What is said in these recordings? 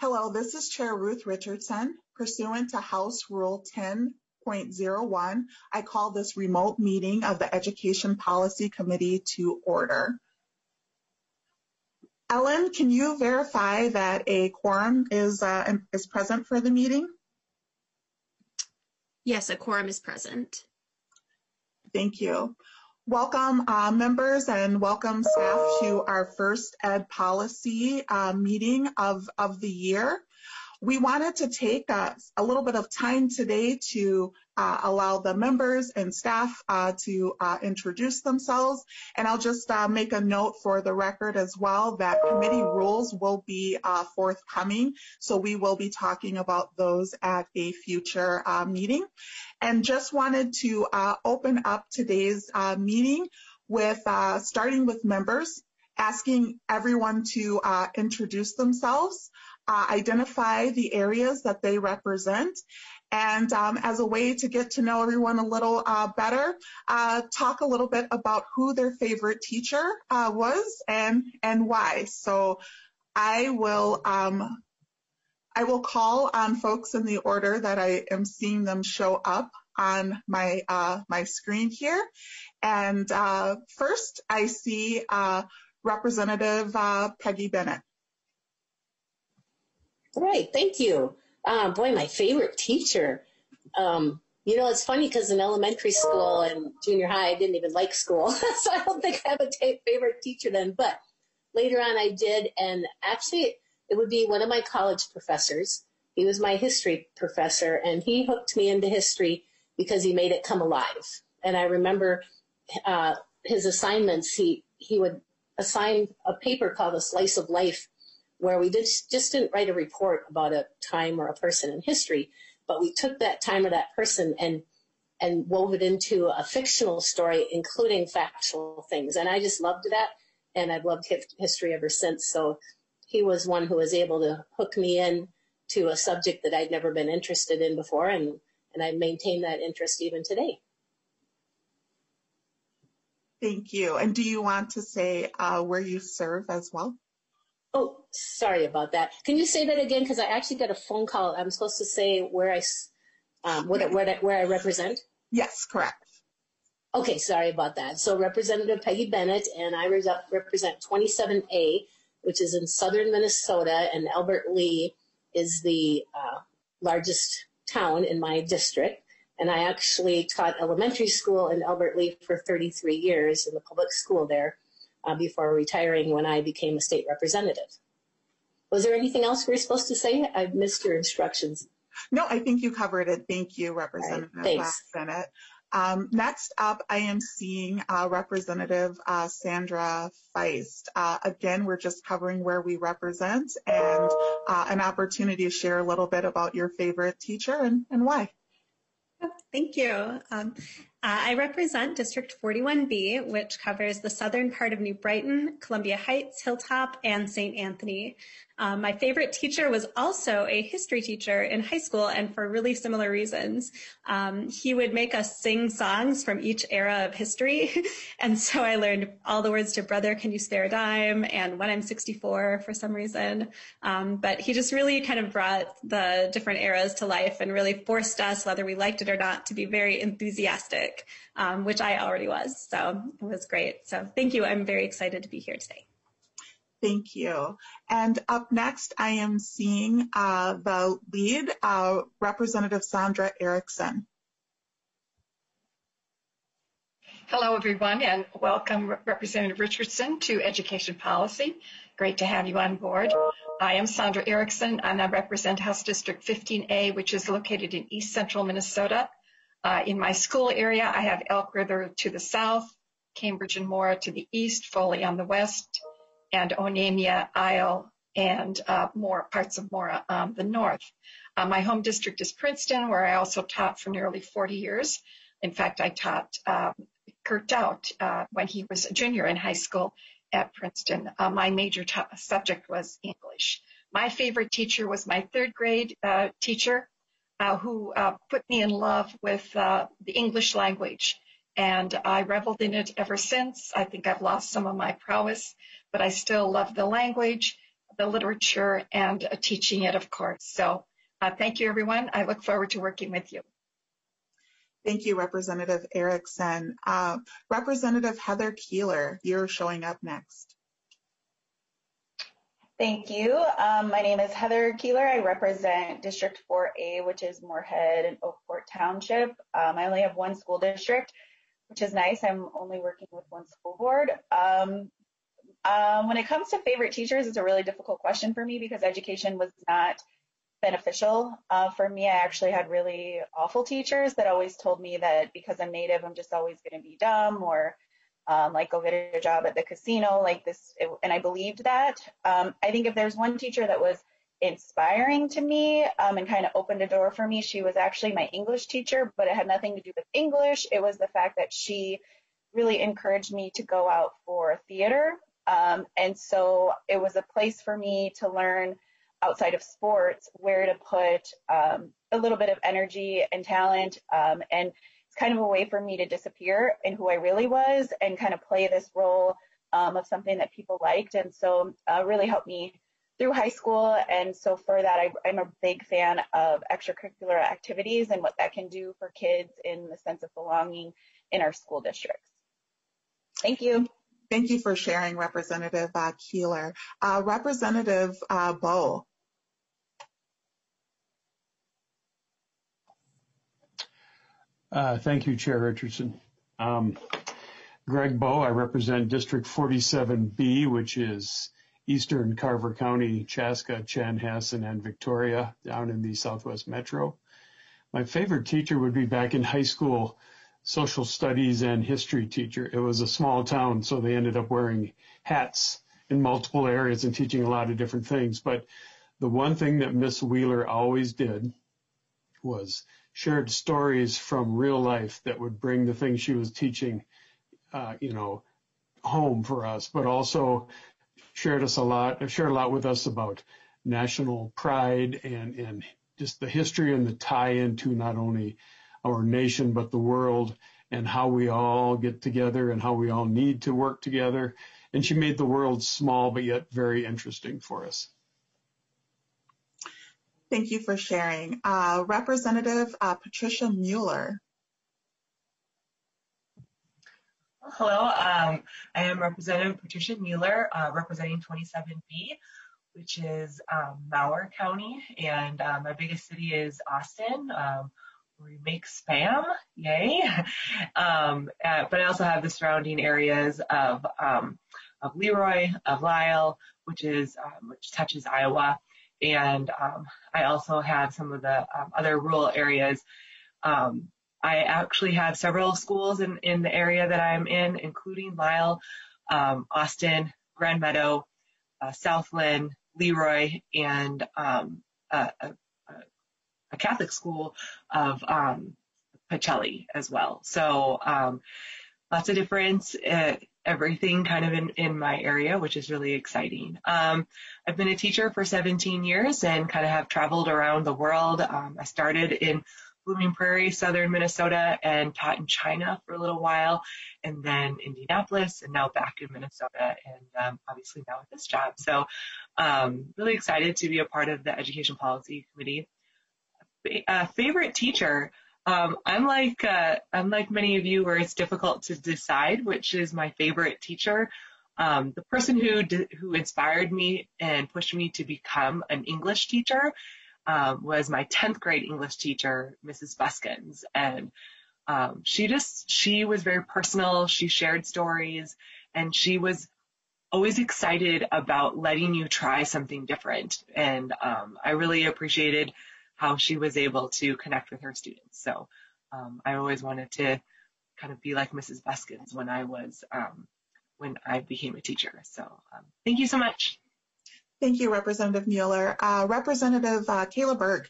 Hello, this is Chair Ruth Richardson. Pursuant to House Rule 10.01, I call this remote meeting of the Education Policy Committee to order. Ellen, can you verify that a quorum is present for the meeting? Yes, a quorum is present. Thank you. Welcome members and welcome staff to our first Ed Policy meeting of the year. We wanted to take a little bit of time today to allow the members and staff to introduce themselves. And I'll just make a note for the record as well that committee rules will be forthcoming. So we will be talking about those at a future meeting. And just wanted to open up today's meeting with starting with members, asking everyone to introduce themselves, identify the areas that they represent, and as a way to get to know everyone a little better, talk a little bit about who their favorite teacher was and why. So I will call on folks in the order that I am seeing them show up on my screen here. And first, I see Representative Peggy Bennett. Right, thank you. Boy, my favorite teacher. You know, it's funny because in elementary school and junior high, I didn't even like school. So I don't think I have a favorite teacher then. But later on I did. And actually, it would be one of my college professors. He was my history professor. And he hooked me into history because he made it come alive. And I remember his assignments. He would assign a paper called A Slice of Life, where we just didn't write a report about a time or a person in history, but we took that time or that person and wove it into a fictional story, including factual things. And I just loved that, and I've loved history ever since. So he was one who was able to hook me in to a subject that I'd never been interested in before, and I maintain that interest even today. Thank you. And do you want to say where you serve as well? Oh, sorry about that. Can you say that again? Because I actually got a phone call. I'm supposed to say where I represent? Yes, correct. Okay, sorry about that. So Representative Peggy Bennett, and I represent 27A, which is in southern Minnesota, and Albert Lea is the largest town in my district. And I actually taught elementary school in Albert Lea for 33 years in the public school there. Before retiring when I became a state representative. Was there anything else we were supposed to say? I missed your instructions. No, I think you covered it. Thank you, Representative Bennett. Next up, I am seeing Representative Sandra Feist. Again, we're just covering where we represent and an opportunity to share a little bit about your favorite teacher and why. Thank you. I represent District 41B, which covers the southern part of New Brighton, Columbia Heights, Hilltop, and St. Anthony. My favorite teacher was also a history teacher in high school, and for really similar reasons. He would make us sing songs from each era of history, and so I learned all the words to Brother, Can You Spare a Dime, and When I'm 64 for some reason. But he just really kind of brought the different eras to life and really forced us, whether we liked it or not, to be very enthusiastic, which I already was. So it was great. So thank you. I'm very excited to be here today. Thank you. And up next, I am seeing the lead, Representative Sandra Erickson. Hello, everyone, and welcome Representative Richardson to Education Policy. Great to have you on board. I am Sandra Erickson, and I represent House District 15A, which is located in East Central Minnesota. In my school area, I have Elk River to the south, Cambridge and Mora to the east, Foley on the west, and Onamia, Isle, and parts of Mora on the north. My home district is Princeton, where I also taught for nearly 40 years. In fact, I taught Kurt Dowd when he was a junior in high school at Princeton. My major subject was English. My favorite teacher was my third grade teacher who put me in love with the English language. And I reveled in it ever since. I think I've lost some of my prowess, but I still love the language. the literature and teaching it, of course. So thank you, everyone. I look forward to working with you. Thank you, Representative Erickson. Representative Heather Keeler, you're showing up next. Thank you. My name is Heather Keeler. I represent District 4A, which is Moorhead and Oakport Township. I only have one school district, which is nice. I'm only working with one school board. When it comes to favorite teachers, it's a really difficult question for me because education was not beneficial for me. I actually had really awful teachers that always told me that because I'm Native, I'm just always going to be dumb, or like go get a job at the casino, like this. And I believed that. I think if there's one teacher that was inspiring to me and kind of opened a door for me, she was actually my English teacher, but it had nothing to do with English. It was the fact that she really encouraged me to go out for theater. And so it was a place for me to learn outside of sports where to put a little bit of energy and talent. And it's kind of a way for me to disappear in who I really was and kind of play this role of something that people liked. And so really helped me through high school. And so for that, I'm a big fan of extracurricular activities and what that can do for kids in the sense of belonging in our school districts. Thank you. Thank you for sharing, Representative Keeler. Representative Bowe. Thank you, Chair Richardson. Greg Bowe, I represent District 47B, which is Eastern Carver County, Chaska, Chanhassen, and Victoria down in the Southwest Metro. My favorite teacher would be back in high school, social studies and history teacher. It was a small town, so they ended up wearing hats in multiple areas and teaching a lot of different things. But the one thing that Miss Wheeler always did was shared stories from real life that would bring the things she was teaching, home for us, but also shared a lot with us about national pride and just the history and the tie into not only our nation, but the world, and how we all get together and how we all need to work together. And she made the world small, but yet very interesting for us. Thank you for sharing. Representative Patricia Mueller. Hello, I am Representative Patricia Mueller, representing 27B, which is Mower County, and my biggest city is Austin. We make Spam, yay! But I also have the surrounding areas of Leroy, of Lisle, which touches Iowa, and I also have some of the other rural areas. I actually have several schools in the area that I'm in, including Lisle, Austin, Grand Meadow, Southland, Leroy, and a Catholic school of Pacelli as well. So lots of difference, everything kind of in my area, which is really exciting. I've been a teacher for 17 years and kind of have traveled around the world. I started in Blooming Prairie, southern Minnesota, and taught in China for a little while, and then Indianapolis, and now back in Minnesota, and obviously now with this job. So really excited to be a part of the Education Policy Committee. Favorite teacher, I'm like many of you where it's difficult to decide which is my favorite teacher. The person who inspired me and pushed me to become an English teacher was my 10th grade English teacher, Mrs. Buskins. And she was very personal. She shared stories, and she was always excited about letting you try something different. And I really appreciated how she was able to connect with her students. So I always wanted to kind of be like Mrs. Buskins when I became a teacher. So thank you so much. Thank you, Representative Mueller. Representative Kayla Berg.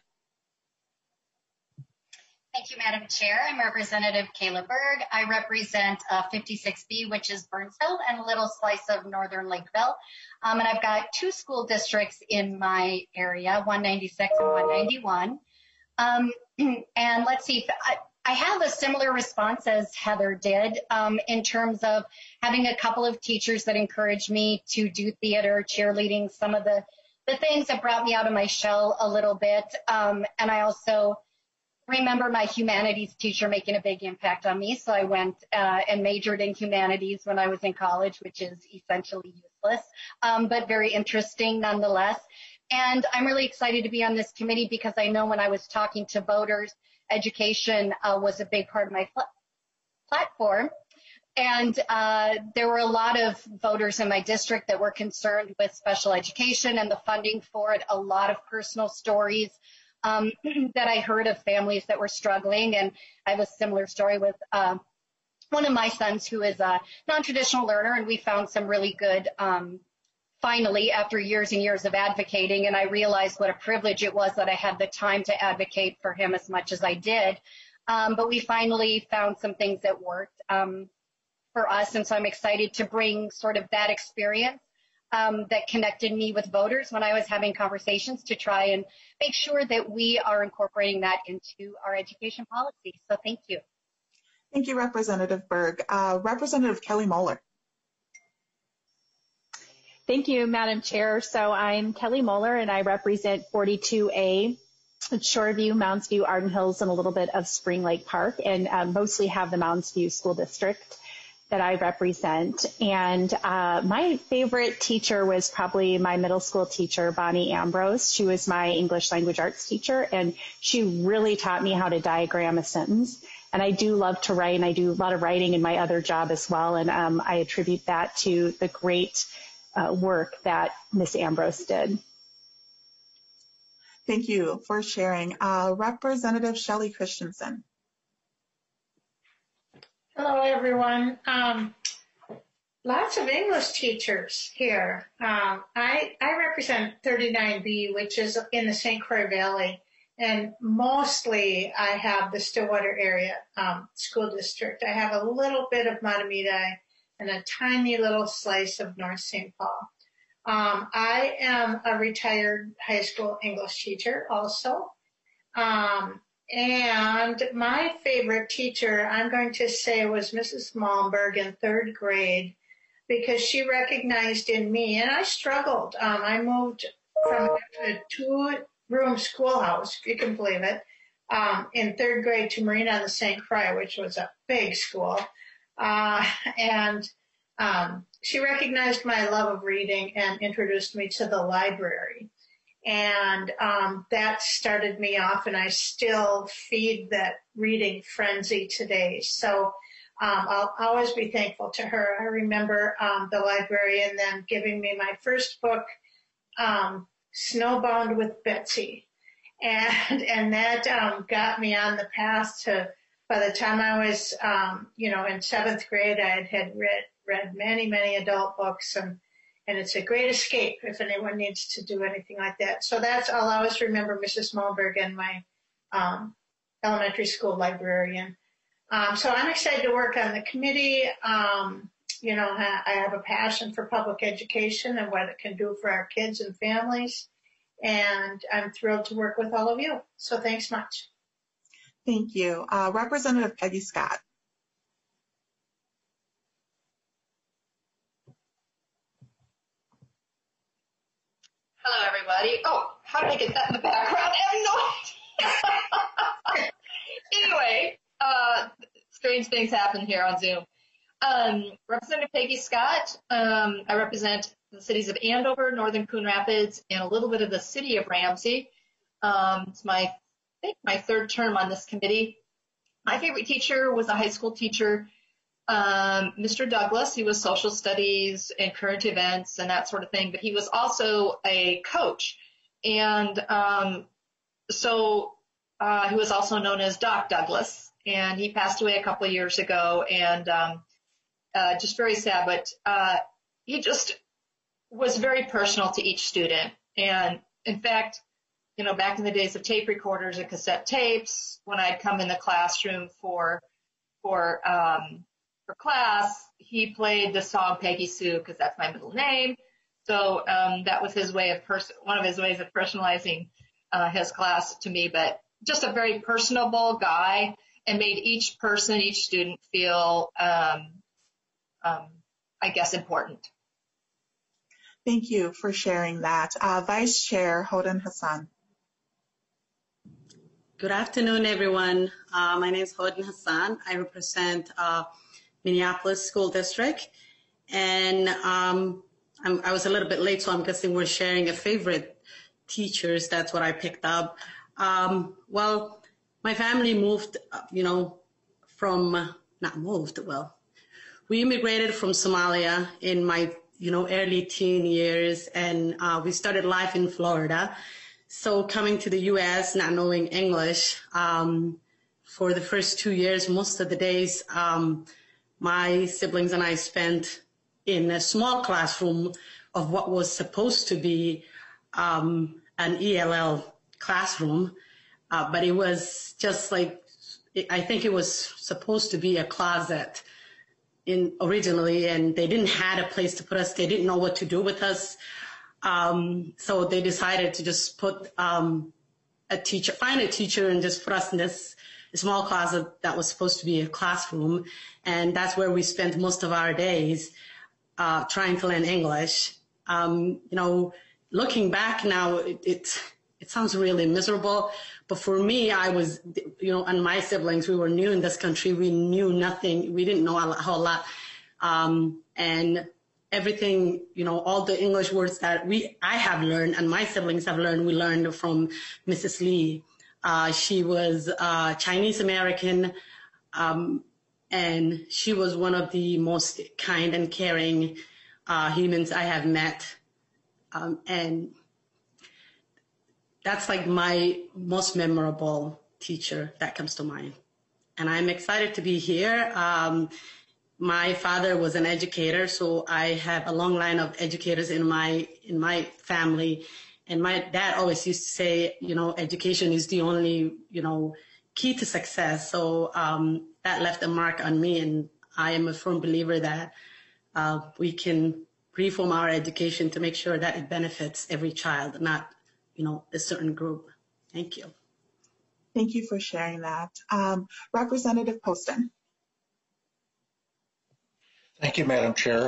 Thank you, Madam Chair. I'm Representative Kayla Berg. I represent 56B, which is Burnsville, and a little slice of northern Lakeville. And I've got two school districts in my area, 196 and 191. And let's see, I have a similar response as Heather did in terms of having a couple of teachers that encouraged me to do theater, cheerleading, some of the things that brought me out of my shell a little bit. And I also remember my humanities teacher making a big impact on me. So I went and majored in humanities when I was in college, which is essentially useless, but very interesting nonetheless. And I'm really excited to be on this committee because I know when I was talking to voters, education was a big part of my platform. And there were a lot of voters in my district that were concerned with special education and the funding for it, a lot of personal stories that I heard of families that were struggling. And I have a similar story with one of my sons who is a non-traditional learner, and we found some really good, finally, after years and years of advocating, and I realized what a privilege it was that I had the time to advocate for him as much as I did. But we finally found some things that worked for us, and so I'm excited to bring sort of that experience that connected me with voters when I was having conversations to try and make sure that we are incorporating that into our education policy. So thank you. Thank you, Representative Berg. Representative Kelly Moeller. Thank you, Madam Chair. So I'm Kelly Moeller, and I represent 42A, Shoreview, Mounds View, Arden Hills, and a little bit of Spring Lake Park, and mostly have the Mounds View School District that I represent. And my favorite teacher was probably my middle school teacher, Bonnie Ambrose. She was my English language arts teacher, and she really taught me how to diagram a sentence. And I do love to write, and I do a lot of writing in my other job as well. And I attribute that to the great work that Miss Ambrose did. Thank you for sharing. Representative Shelley Christensen. Hello, everyone. Lots of English teachers here. I represent 39B, which is in the St. Croix Valley, and mostly I have the Stillwater area school district. I have a little bit of Matamidi and a tiny little slice of North St. Paul. I am a retired high school English teacher also. And my favorite teacher, I'm going to say, was Mrs. Malmberg in third grade, because she recognized in me, and I struggled. I moved from a two-room schoolhouse, if you can believe it, in third grade to Marina on the St. Croix, which was a big school. And she recognized my love of reading and introduced me to the library. And that started me off, and I still feed that reading frenzy today. So I'll always be thankful to her. I remember the librarian then giving me my first book, Snowbound with Betsy. And that got me on the path to, by the time I was, in seventh grade, I had read many, many adult books, and it's a great escape if anyone needs to do anything like that. So I'll always remember Mrs. Malmberg and my elementary school librarian. So I'm excited to work on the committee. I have a passion for public education and what it can do for our kids and families. And I'm thrilled to work with all of you. So thanks much. Thank you. Representative Peggy Scott. Hello, everybody. Oh, how did I get that in the background? I have no idea. Anyway, strange things happen here on Zoom. Representative Peggy Scott. I represent the cities of Andover, Northern Coon Rapids, and a little bit of the city of Ramsey. It's my third term on this committee. My favorite teacher was a high school teacher, Mr. Douglas. He was social studies and current events and that sort of thing, but he was also a coach. And he was also known as Doc Douglas, and he passed away a couple of years ago, and just very sad, but he just was very personal to each student. And in fact, back in the days of tape recorders and cassette tapes, when I'd come in the classroom for class, he played the song Peggy Sue, because that's my middle name. So that was his way of one of his ways of personalizing his class to me. But just a very personable guy, and made each person, each student feel, I guess, important. Thank you for sharing that. Vice Chair Hodan Hassan. Good afternoon, everyone. My name is Hodan Hassan. I represent Minneapolis School District. And I was a little bit late, so I'm guessing we're sharing a favorite teachers. That's what I picked up. Well, my family moved, we immigrated from Somalia in my, early teen years, and we started life in Florida. So coming to the U.S., not knowing English, for the first 2 years, most of the days, my siblings and I spent in a small classroom of what was supposed to be an ELL classroom, but it was just like, I think it was supposed to be a closet originally, and they didn't have a place to put us. They didn't know what to do with us. So they decided to just put find a teacher and just put us in this small closet that was supposed to be a classroom. And that's where we spent most of our days trying to learn English. Looking back now, it sounds really miserable. But for me, I was, and my siblings, we were new in this country. We knew nothing. We didn't know a whole lot. And everything, all the English words that I have learned and my siblings have learned, we learned from Mrs. Lee. She was Chinese American, and she was one of the most kind and caring humans I have met. And that's like my most memorable teacher that comes to mind. And I'm excited to be here. My father was an educator, so I have a long line of educators in my family. And my dad always used to say, education is the only, key to success. So that left a mark on me, and I am a firm believer that we can reform our education to make sure that it benefits every child, not, a certain group. Thank you. Thank you for sharing that. Representative Poston. Thank you, Madam Chair.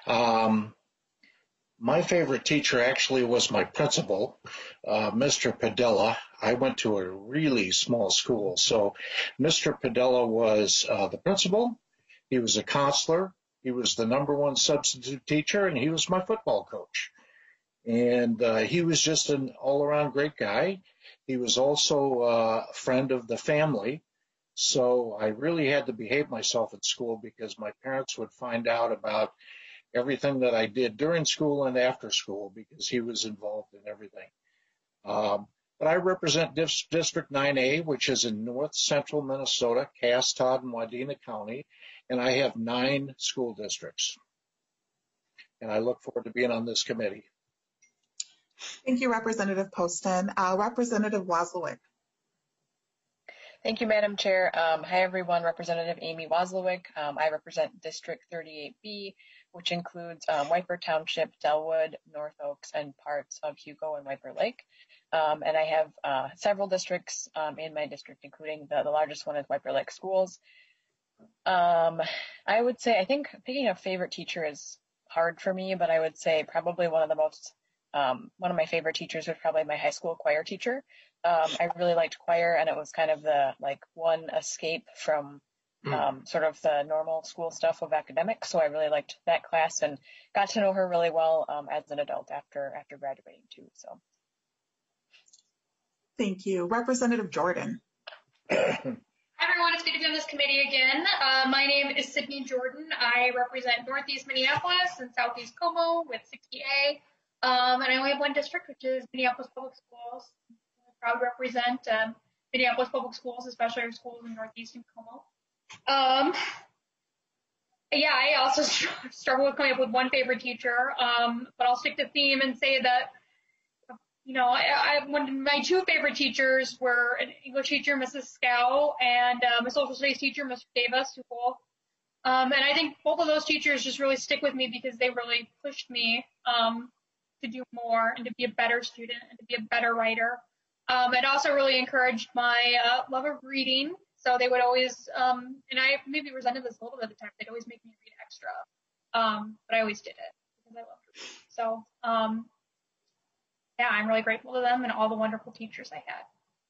My favorite teacher actually was my principal, Mr. Padilla. I went to a really small school. So Mr. Padilla was the principal. He was a counselor. He was the #1 substitute teacher, and he was my football coach. And he was just an all-around great guy. He was also a friend of the family. So I really had to behave myself at school because my parents would find out about everything that I did during school and after school because he was involved in everything. But I represent District 9A, which is in north central Minnesota, Cass, Todd, and Wadena County, and I have 9 school districts. And I look forward to being on this committee. Thank you, Representative Poston. Representative Wozlowick. Thank you, Madam Chair. Hi, everyone. Representative Amy Wozlowick. I represent District 38B, which includes Wiper Township, Delwood, North Oaks, and parts of Hugo and Wiper Lake. And I have several districts in my district, including the largest one is Wiper Lake Schools. I would say, I think picking a favorite teacher is hard for me, but I would say probably one of my favorite teachers was probably my high school choir teacher. I really liked choir, and it was kind of the one escape from sort of the normal school stuff of academics. So I really liked that class and got to know her really well as an adult after graduating too. So. Thank you. Representative Jordan. Hi, everyone. It's good to be on this committee again. My name is Sydney Jordan. I represent Northeast Minneapolis and Southeast Como with 60A. And I only have one district, which is Minneapolis Public Schools. I'm proud to represent Minneapolis Public Schools, especially our schools in Northeast and Como. Yeah, I also struggle with coming up with one favorite teacher, but I'll stick to theme and say that, one of my 2 favorite teachers were an English teacher, Mrs. Scow, and a social studies teacher, Mr. Davis, who both. And I think both of those teachers just really stick with me because they really pushed me to do more and to be a better student and to be a better writer. It also really encouraged my love of reading. So they would always, and I maybe resented this a little bit at the time, they'd always make me read extra. But I always did it because I loved reading. So, yeah, I'm really grateful to them and all the wonderful teachers I had.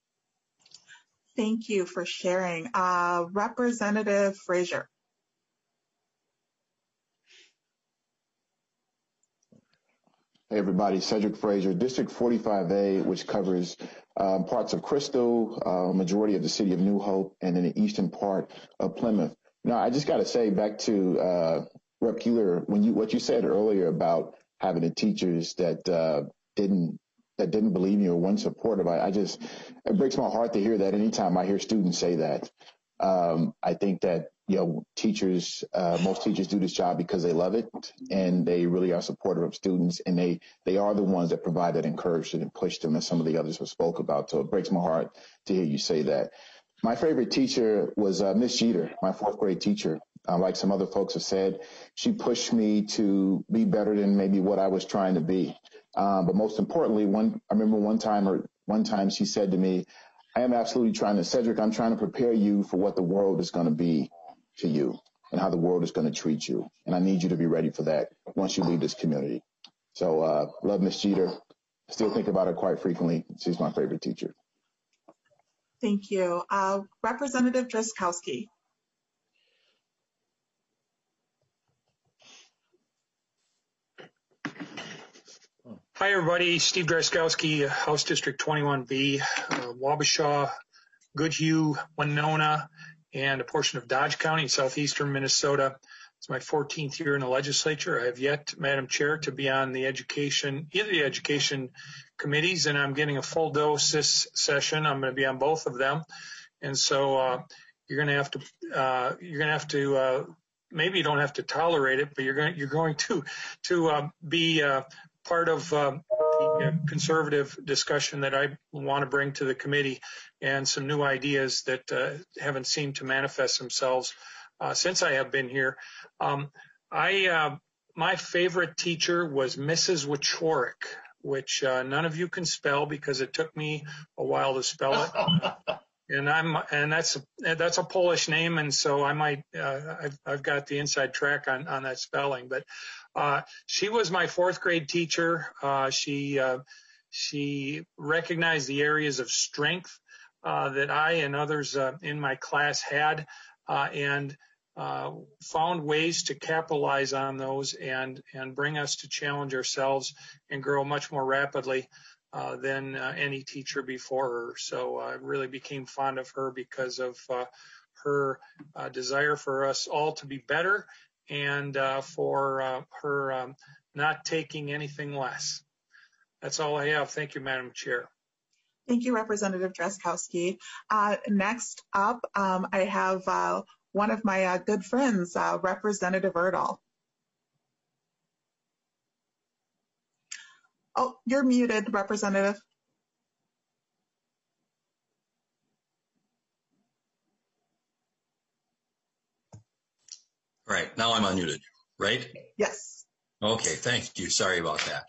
Thank you for sharing. Representative Frazier. Hey everybody, Cedric Frazier, District 45A, which covers parts of Crystal, majority of the city of New Hope, and then the eastern part of Plymouth. Now, I just got to say back to Rep. Keeler, what you said earlier about having the teachers that didn't believe in you or weren't supportive. It breaks my heart to hear that anytime I hear students say that. I think that, teachers, most teachers do this job because they love it and they really are supportive of students, and they are the ones that provide that encouragement and push them, as some of the others have spoke about. So it breaks my heart to hear you say that. My favorite teacher was Miss Jeter, my fourth grade teacher. Like some other folks have said, she pushed me to be better than maybe what I was trying to be. But most importantly, I remember one time she said to me, Cedric, I'm trying to prepare you for what the world is going to be to you and how the world is going to treat you. And I need you to be ready for that once you leave this community. So love Miss Jeter. Still think about her quite frequently. She's my favorite teacher. Thank you. Representative Drazkowski. Hi, everybody. Steve Drazkowski, House District 21B, Wabasha, Goodhue, Winona, and a portion of Dodge County in southeastern Minnesota. It's my 14th year in the legislature. I have yet, Madam Chair, to be on the education committees, and I'm getting a full dose this session. I'm going to be on both of them, and so you're going to have to maybe you don't have to tolerate it, but you're going to be part of the conservative discussion that I want to bring to the committee, and some new ideas that haven't seemed to manifest themselves since I have been here. My favorite teacher was Mrs. Wieczorek, which none of you can spell because it took me a while to spell it. And that's a Polish name, and so I might I've got the inside track on that spelling. But she was my fourth grade teacher. She recognized the areas of strength that I and others in my class had, and found ways to capitalize on those and bring us to challenge ourselves and grow much more rapidly than any teacher before her. So I really became fond of her because of her desire for us all to be better, and for her not taking anything less. That's all I have. Thank you, Madam Chair. Thank you, Representative Drazkowski. Next up, I have one of my good friends, Representative Erdahl. Oh, you're muted, Representative. Right, now I'm unmuted, right? Yes. Okay, thank you. Sorry about that.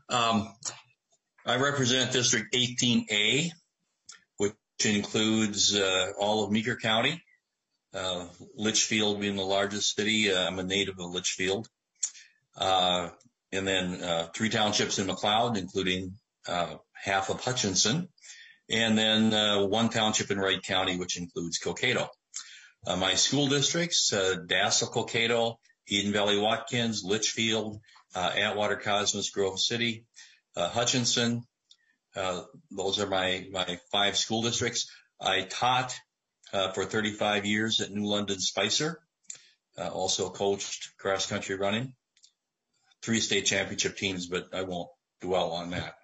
I represent District 18A, which includes all of Meeker County, Litchfield being the largest city. I'm a native of Litchfield. And then 3 townships in McLeod, including half of Hutchinson, and then 1 township in Wright County, which includes Cokato. My school districts, Dassel, Cokato, Eden Valley, Watkins, Litchfield, Atwater, Cosmos, Grove City, Hutchinson. Those are my 5 school districts. I taught for 35 years at New London Spicer, also coached cross country running. 3 state championship teams, but I won't dwell on that.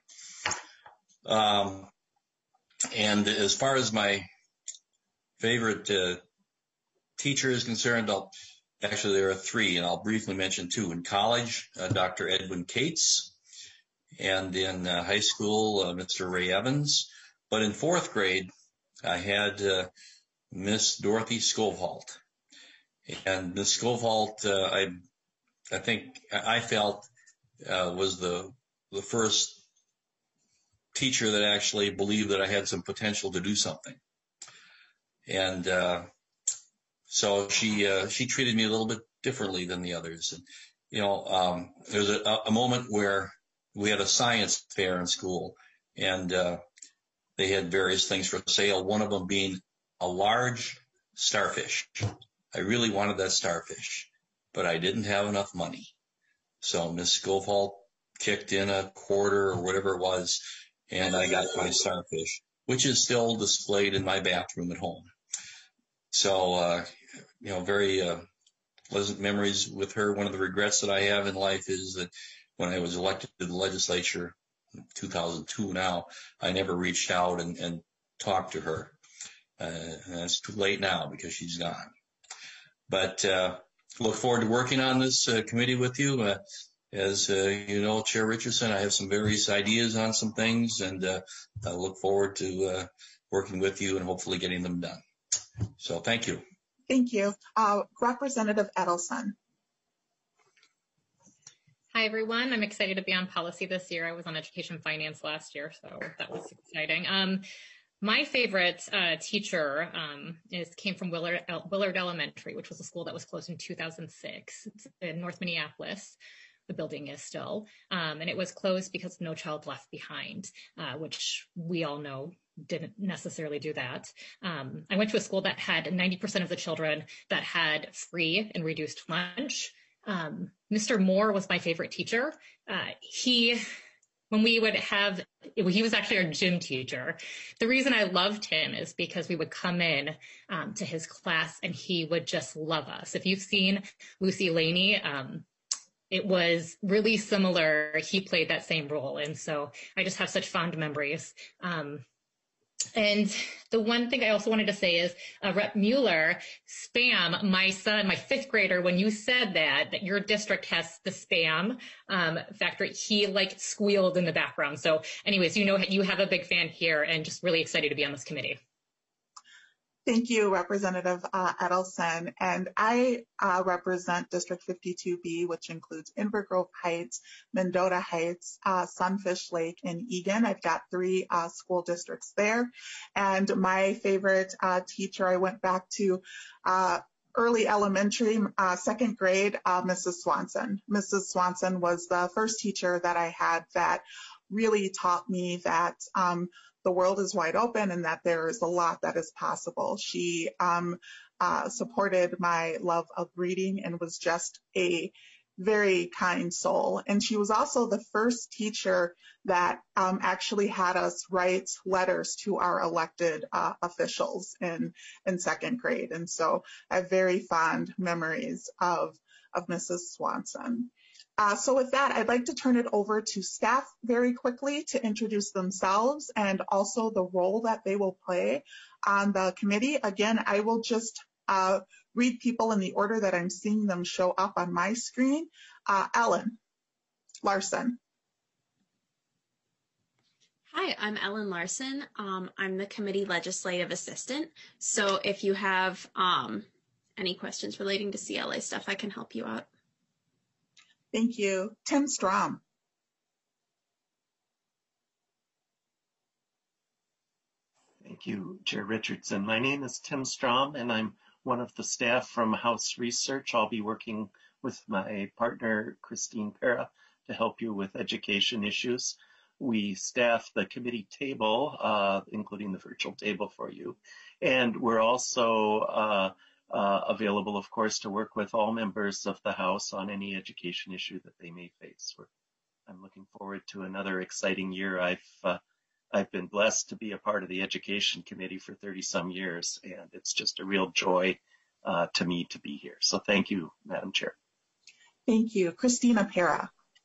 And as far as my favorite teacher is concerned, actually there are 3, and I'll briefly mention 2. In college, Dr. Edwin Cates, and in high school, Mr. Ray Evans. But in 4th grade, I had Miss Dorothy Scovalt. And Miss Scovalt, I felt was the first teacher that actually believed that I had some potential to do something. And so she treated me a little bit differently than the others. And, there was a moment where we had a science fair in school, and they had various things for sale, one of them being a large starfish. I really wanted that starfish, but I didn't have enough money. So Miss Schofield kicked in a quarter or whatever it was, and I got my starfish, which is still displayed in my bathroom at home. So, very pleasant memories with her. One of the regrets that I have in life is that when I was elected to the legislature in 2002 now, I never reached out and talked to her. And it's too late now because she's gone. But look forward to working on this committee with you. As you know, Chair Richardson, I have some various ideas on some things, and I look forward to working with you and hopefully getting them done. So thank you. Thank you. Representative Edelson. Hi, everyone. I'm excited to be on policy this year. I was on education finance last year, so that was exciting. My favorite teacher came from Willard Elementary, which was a school that was closed in 2006. It's in North Minneapolis. The building is still, and it was closed because of No Child Left Behind, which we all know didn't necessarily do that. I went to a school that had 90% of the children that had free and reduced lunch. Mr. Moore was my favorite teacher. He was actually our gym teacher. The reason I loved him is because we would come in to his class and he would just love us. If you've seen Lucy Laney, it was really similar. He played that same role. And so I just have such fond memories. And the one thing I also wanted to say is, Rep. Mueller, spam, my son, my fifth grader, when you said that your district has the spam factor, he squealed in the background. So anyways, you have a big fan here and just really excited to be on this committee. Thank you, Representative Edelson. And I represent District 52B, which includes Inver Grove Heights, Mendota Heights, Sunfish Lake, and Egan. I've got 3 school districts there. And my favorite teacher, I went back to early elementary, 2nd grade, Mrs. Swanson. Mrs. Swanson was the first teacher that I had that really taught me that the world is wide open and that there is a lot that is possible. She supported my love of reading and was just a very kind soul. And she was also the first teacher that actually had us write letters to our elected officials in 2nd grade. And so I have very fond memories of Mrs. Swanson. So with that, I'd like to turn it over to staff very quickly to introduce themselves and also the role that they will play on the committee. Again, I will just read people in the order that I'm seeing them show up on my screen. Ellen Larson. Hi, I'm Ellen Larson. I'm the committee legislative assistant. So if you have any questions relating to CLA stuff, I can help you out. Thank you. Tim Strom. Thank you, Chair Richardson. My name is Tim Strom, and I'm one of the staff from House Research. I'll be working with my partner, Christine Para, to help you with education issues. We staff the committee table, including the virtual table for you. And we're also available, of course, to work with all members of the House on any education issue that they may face. I'm looking forward to another exciting year. I've been blessed to be a part of the Education Committee for 30-some years, and it's just a real joy to me to be here. So thank you, Madam Chair. Thank you. Christina Para.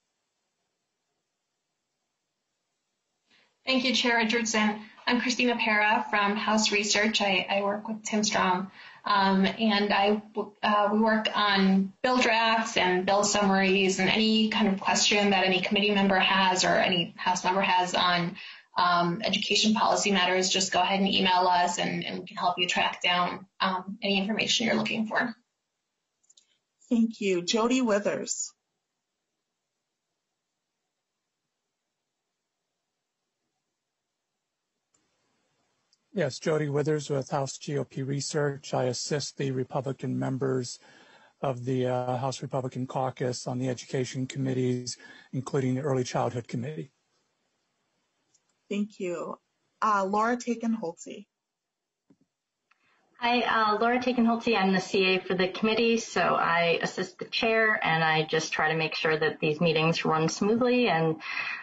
Thank you, Chair Richardson. I'm Christina Para from House Research. I work with Tim Strom, and we work on bill drafts and bill summaries and any kind of question that any committee member has or any House member has on education policy matters. Just go ahead and email us, and we can help you track down any information you're looking for. Thank you. Jody Withers. Yes, Jody Withers with House GOP Research. I assist the Republican members of the House Republican Caucus on the education committees, including the Early Childhood Committee. Thank you. Laura Taken-Holtze. Hi, Laura Taken-Holtze. I'm the CA for the committee, so I assist the chair, and I just try to make sure that these meetings run smoothly. And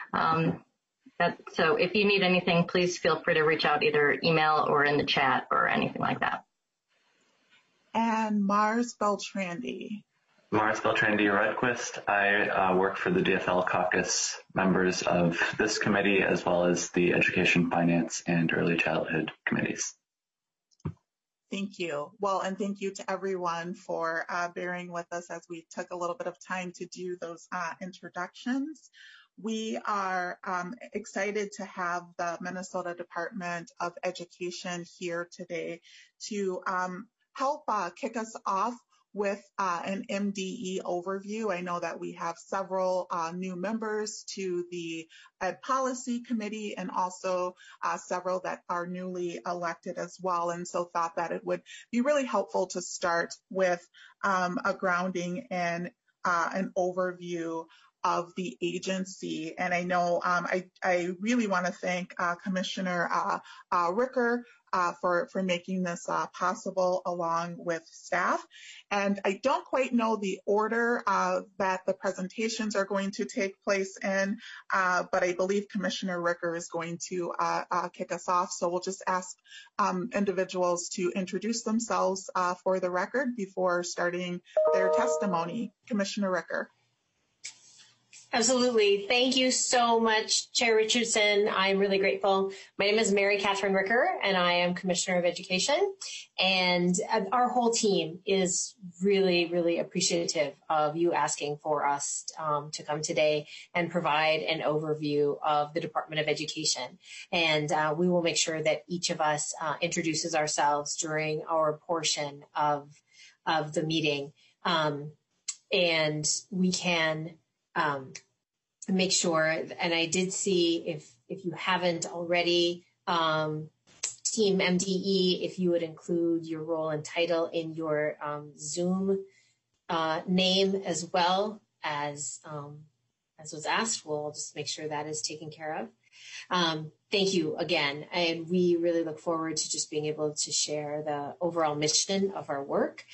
so if you need anything, please feel free to reach out either email or in the chat or anything like that. And Mars Beltrandi. Mars Beltrandi-Rudquist. I work for the DFL caucus members of this committee as well as the Education, Finance, and Early Childhood committees. Thank you. Well, and thank you to everyone for bearing with us as we took a little bit of time to do those introductions. We are excited to have the Minnesota Department of Education here today to help kick us off with an MDE overview. I know that we have several new members to the Ed Policy Committee and also several that are newly elected as well, and so thought that it would be really helpful to start with a grounding and an overview of the agency. And I know I really want to thank Commissioner Ricker for making this possible along with staff. And I don't quite know the order that the presentations are going to take place in, but I believe Commissioner Ricker is going to kick us off. So we'll just ask individuals to introduce themselves for the record before starting their testimony. Commissioner Ricker. Absolutely. Thank you so much, Chair Richardson. I'm really grateful. My name is Mary Catherine Ricker, and I am Commissioner of Education. And our whole team is really, really appreciative of you asking for us to come today and provide an overview of the Department of Education. And we will make sure that each of us introduces ourselves during our portion of the meeting. And we can make sure, and I did see if you haven't already, Team MDE, if you would include your role and title in your Zoom name as well as was asked. We'll just make sure that is taken care of. Thank you again, and we really look forward to just being able to share the overall mission of our work,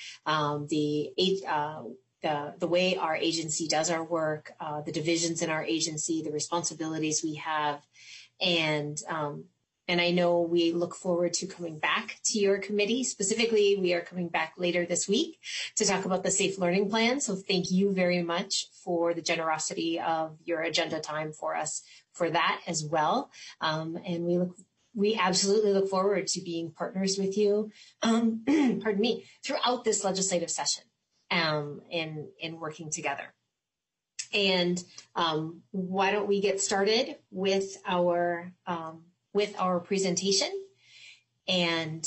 the way our agency does our work, the divisions in our agency, the responsibilities we have, and I know we look forward to coming back to your committee. Specifically, we are coming back later this week to talk about the Safe Learning Plan. So thank you very much for the generosity of your agenda time for us for that as well. And we absolutely look forward to being partners with you, pardon me, throughout this legislative session. In working together. And why don't we get started with our presentation? And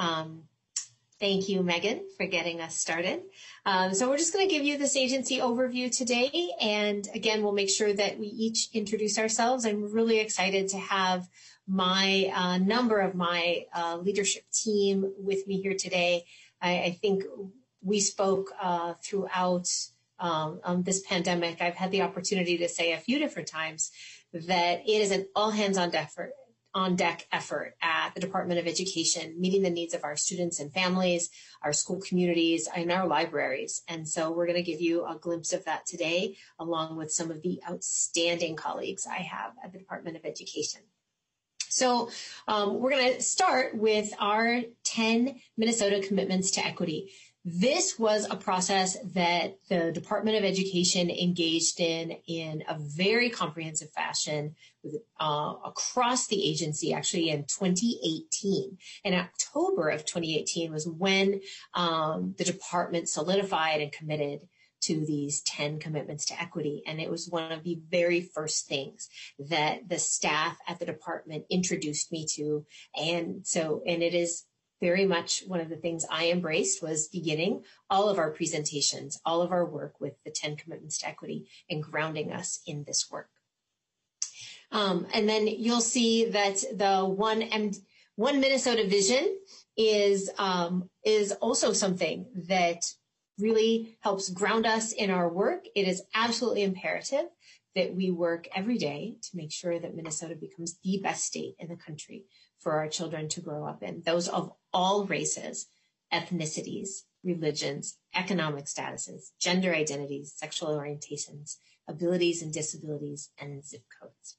thank you, Megan, for getting us started. So we're just going to give you this agency overview today. And again, we'll make sure that we each introduce ourselves. I'm really excited to have my number of my leadership team with me here today. I think we spoke throughout this pandemic. I've had the opportunity to say a few different times that it is an all hands on deck effort at the Department of Education, meeting the needs of our students and families, our school communities, and our libraries. And so we're going to give you a glimpse of that today, along with some of the outstanding colleagues I have at the Department of Education. So we're going to start with our 10 Minnesota commitments to equity. This was a process that the Department of Education engaged in a very comprehensive fashion across the agency, actually in 2018. In October of 2018 was when the department solidified and committed to these 10 commitments to equity. And it was one of the very first things that the staff at the department introduced me to. And it is very much one of the things I embraced was beginning all of our presentations, all of our work with the 10 commitments to equity and grounding us in this work. And then you'll see that the One Minnesota Vision is also something that really helps ground us in our work. It is absolutely imperative that we work every day to make sure that Minnesota becomes the best state in the country for our children to grow up in, those of all races, ethnicities, religions, economic statuses, gender identities, sexual orientations, abilities and disabilities, and zip codes.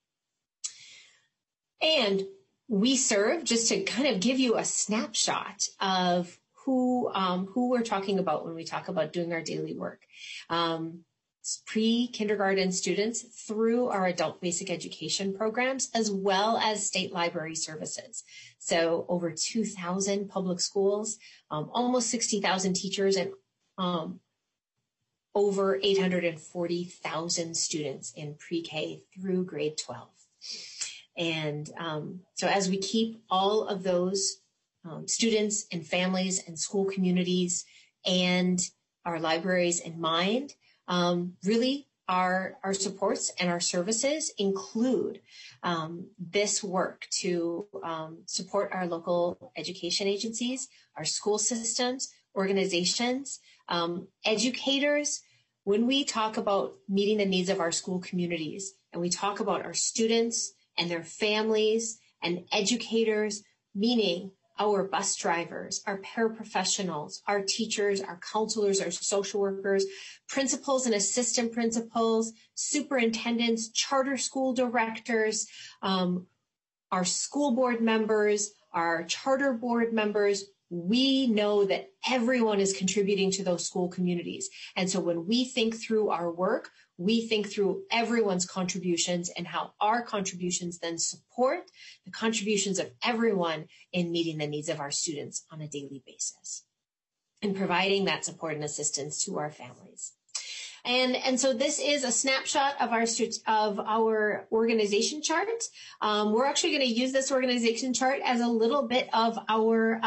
And we serve, just to kind of give you a snapshot of who we're talking about when we talk about doing our daily work. Pre-kindergarten students through our adult basic education programs, as well as state library services. So over 2,000 public schools, almost 60,000 teachers, and over 840,000 students in pre-K through grade 12. And so as we keep all of those students and families and school communities and our libraries in mind, really our supports and our services include this work to support our local education agencies, our school systems, organizations, educators. When we talk about meeting the needs of our school communities, and we talk about our students and their families and educators, meaning our bus drivers, our paraprofessionals, our teachers, our counselors, our social workers, principals and assistant principals, superintendents, charter school directors, our school board members, our charter board members. We know that everyone is contributing to those school communities. And so when we think through our work, we think through everyone's contributions and how our contributions then support the contributions of everyone in meeting the needs of our students on a daily basis and providing that support and assistance to our families. And so this is a snapshot of our organization chart. We're actually going to use this organization chart as a little bit of our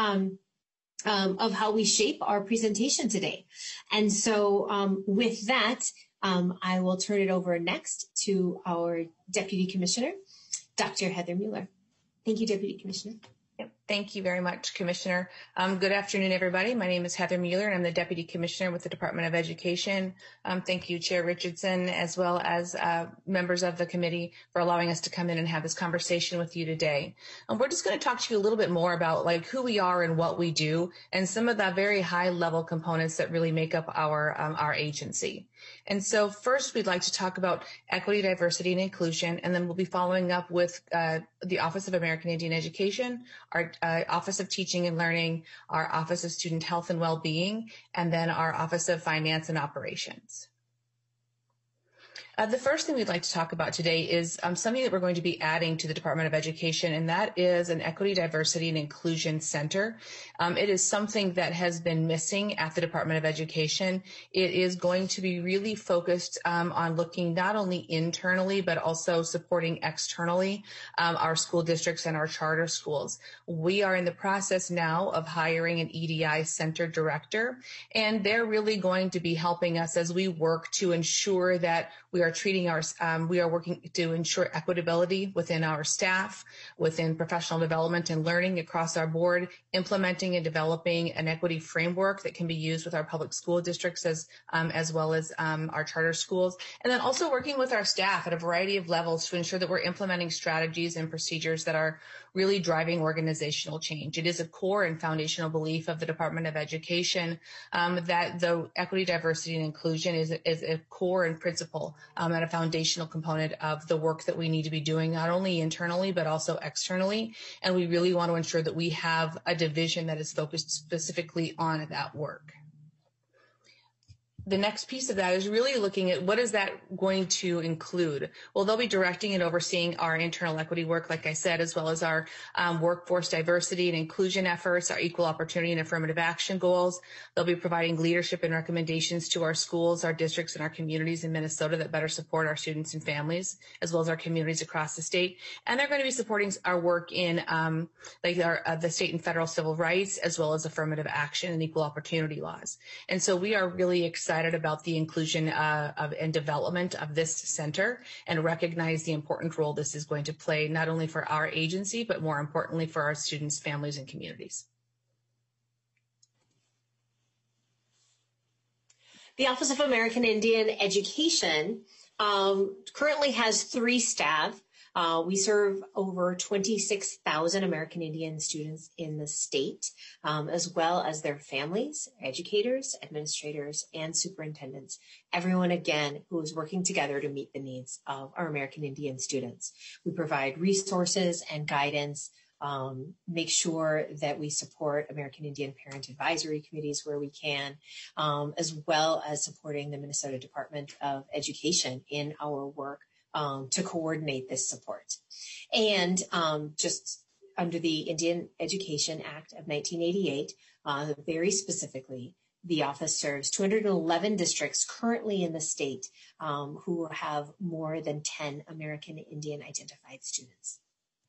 of how we shape our presentation today. And so with that, I will turn it over next to our Deputy Commissioner, Dr. Heather Mueller. Thank you, Deputy Commissioner. Yep. Thank you very much, Commissioner. Good afternoon, everybody. My name is Heather Mueller, and I'm the Deputy Commissioner with the Department of Education. Thank you, Chair Richardson, as well as members of the committee for allowing us to come in and have this conversation with you today. We're just going to talk to you a little bit more about who we are and what we do, and some of the very high-level components that really make up our agency. And so first, we'd like to talk about equity, diversity, and inclusion, and then we'll be following up with the Office of American Indian Education, our Office of Teaching and Learning, our Office of Student Health and Wellbeing, and then our Office of Finance and Operations. The first thing we'd like to talk about today is something that we're going to be adding to the Department of Education, and that is an Equity, Diversity, and Inclusion Center. It is something that has been missing at the Department of Education. It is going to be really focused on looking not only internally, but also supporting externally our school districts and our charter schools. We are in the process now of hiring an EDI Center Director, and they're really going to be helping us as we work to ensure that we are working to ensure equitability within our staff, within professional development and learning across our board, implementing and developing an equity framework that can be used with our public school districts as well as our charter schools, and then also working with our staff at a variety of levels to ensure that we're implementing strategies and procedures that are really driving organizational change. It is a core and foundational belief of the Department of Education that the equity, diversity, and inclusion is a core and principle and a foundational component of the work that we need to be doing, not only internally, but also externally. And we really want to ensure that we have a division that is focused specifically on that work. The next piece of that is really looking at what is that going to include. Well, they'll be directing and overseeing our internal equity work, like I said, as well as our workforce diversity and inclusion efforts, our equal opportunity and affirmative action goals. They'll be providing leadership and recommendations to our schools, our districts, and our communities in Minnesota that better support our students and families, as well as our communities across the state. And they're going to be supporting our work in the state and federal civil rights, as well as affirmative action and equal opportunity laws. And so we are really excited excited about the inclusion and development of this center and recognize the important role this is going to play, not only for our agency, but more importantly for our students, families, and communities. The Office of American Indian Education currently has 3 staff. We serve over 26,000 American Indian students in the state, as well as their families, educators, administrators, and superintendents. Everyone, again, who is working together to meet the needs of our American Indian students. We provide resources and guidance, make sure that we support American Indian Parent Advisory Committees where we can, as well as supporting the Minnesota Department of Education in our work to coordinate this support. And just under the Indian Education Act of 1988, very specifically, the office serves 211 districts currently in the state who have more than 10 American Indian identified students.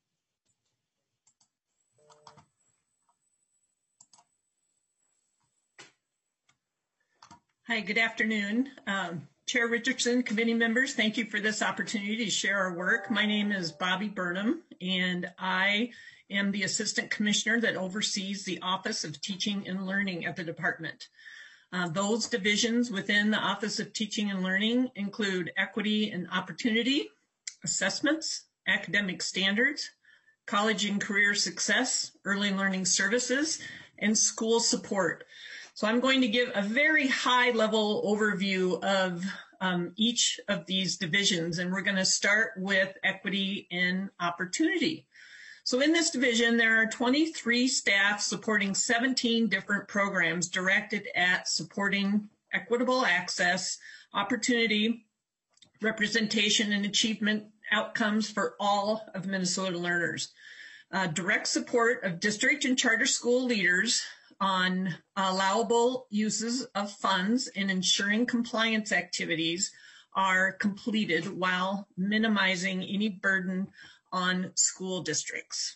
Hi, good afternoon. Chair Richardson, committee members, thank you for this opportunity to share our work. My name is Bobby Burnham, and I am the Assistant Commissioner that oversees the Office of Teaching and Learning at the department. Those divisions within the Office of Teaching and Learning include equity and opportunity, assessments, academic standards, college and career success, early learning services, and school support. So I'm going to give a very high-level overview of each of these divisions, and we're going to start with equity and opportunity. So in this division, there are 23 staff supporting 17 different programs directed at supporting equitable access, opportunity, representation, and achievement outcomes for all of Minnesota learners. Direct support of district and charter school leaders on allowable uses of funds and ensuring compliance activities are completed while minimizing any burden on school districts.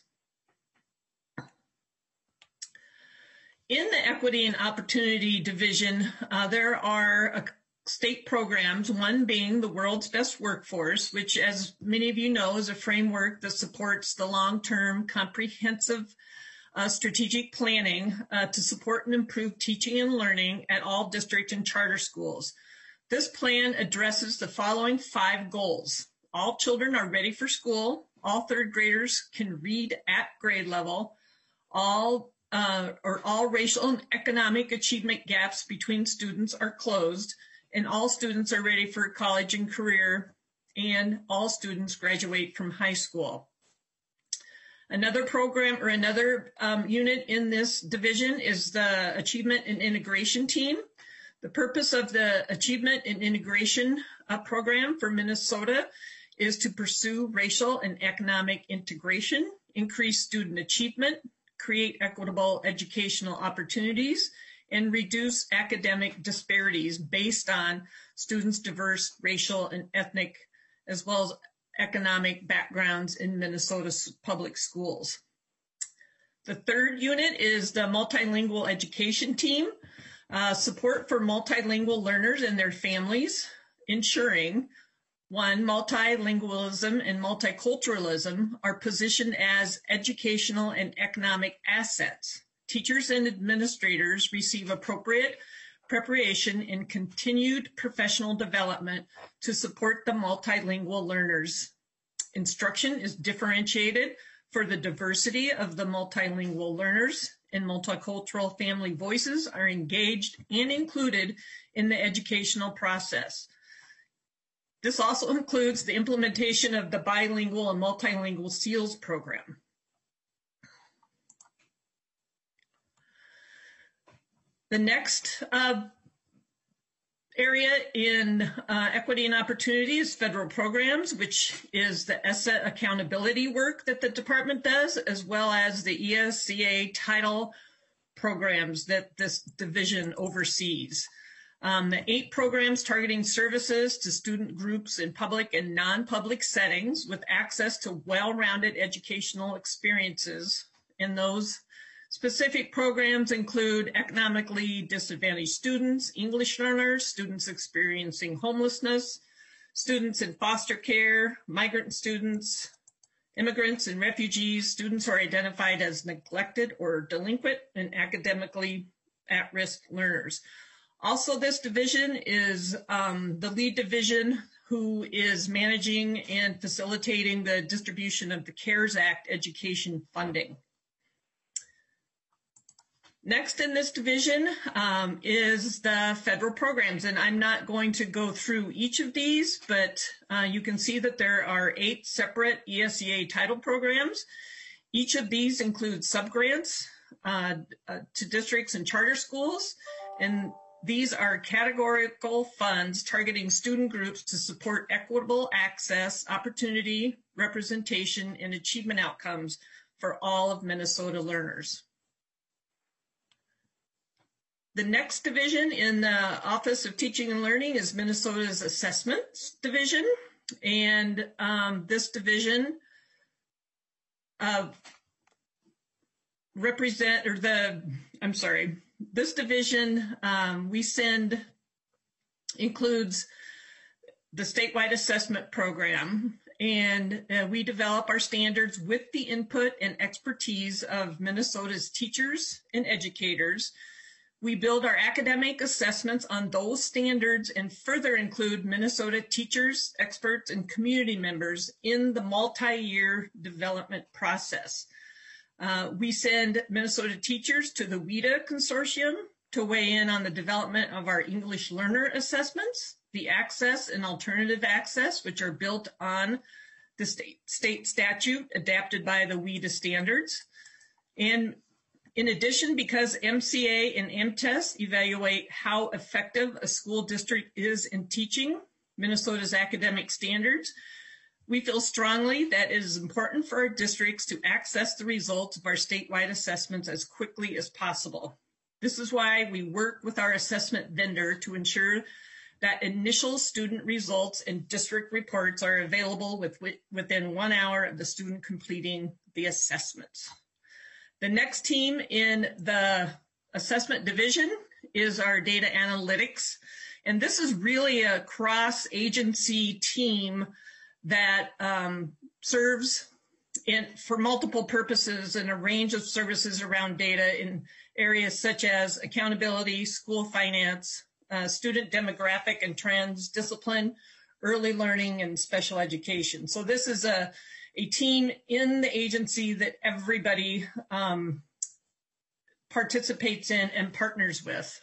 In the Equity and Opportunity Division, there are state programs, one being the World's Best Workforce, which, as many of you know, is a framework that supports the long-term comprehensive strategic planning to support and improve teaching and learning at all district and charter schools. This plan addresses the following 5 goals. All children are ready for school. All third graders can read at grade level. All racial and economic achievement gaps between students are closed, and all students are ready for college and career, and all students graduate from high school. Another program or another unit in this division is the Achievement and Integration Team. The purpose of the Achievement and Integration program for Minnesota is to pursue racial and economic integration, increase student achievement, create equitable educational opportunities, and reduce academic disparities based on students' diverse racial and ethnic as well as economic backgrounds in Minnesota's public schools. The third unit is the Multilingual Education Team, support for multilingual learners and their families, ensuring, 1, multilingualism and multiculturalism are positioned as educational and economic assets. Teachers and administrators receive appropriate preparation and continued professional development to support the multilingual learners. Instruction is differentiated for the diversity of the multilingual learners, and multicultural family voices are engaged and included in the educational process. This also includes the implementation of the bilingual and multilingual SEALS program. The next area in equity and opportunity is federal programs, which is the ESSA accountability work that the department does, as well as the ESCA title programs that this division oversees. The 8 programs targeting services to student groups in public and non-public settings with access to well-rounded educational experiences, and those Specific programs include economically disadvantaged students, English learners, students experiencing homelessness, students in foster care, migrant students, immigrants and refugees, students who are identified as neglected or delinquent, and academically at-risk learners. Also, this division is the lead division who is managing and facilitating the distribution of the CARES Act education funding. Next in this division is the federal programs, and I'm not going to go through each of these, but you can see that there are 8 separate ESEA title programs. Each of these includes subgrants to districts and charter schools, and these are categorical funds targeting student groups to support equitable access, opportunity, representation, and achievement outcomes for all of Minnesota learners. The next division in the Office of Teaching and Learning is Minnesota's Assessments Division, and this division this division includes the statewide assessment program, and we develop our standards with the input and expertise of Minnesota's teachers and educators. We build our academic assessments on those standards and further include Minnesota teachers, experts, and community members in the multi-year development process. We send Minnesota teachers to the WIDA Consortium to weigh in on the development of our English learner assessments, the access and alternative access, which are built on the state statute adapted by the WIDA standards. And in addition, because MCA and MTES evaluate how effective a school district is in teaching Minnesota's academic standards, we feel strongly that it is important for our districts to access the results of our statewide assessments as quickly as possible. This is why we work with our assessment vendor to ensure that initial student results and district reports are available within 1 hour of the student completing the assessments. The next team in the assessment division is our data analytics. And this is really a cross-agency team that serves for multiple purposes and a range of services around data in areas such as accountability, school finance, student demographic and trends, discipline, early learning, and special education. So this is a team in the agency that everybody participates in and partners with.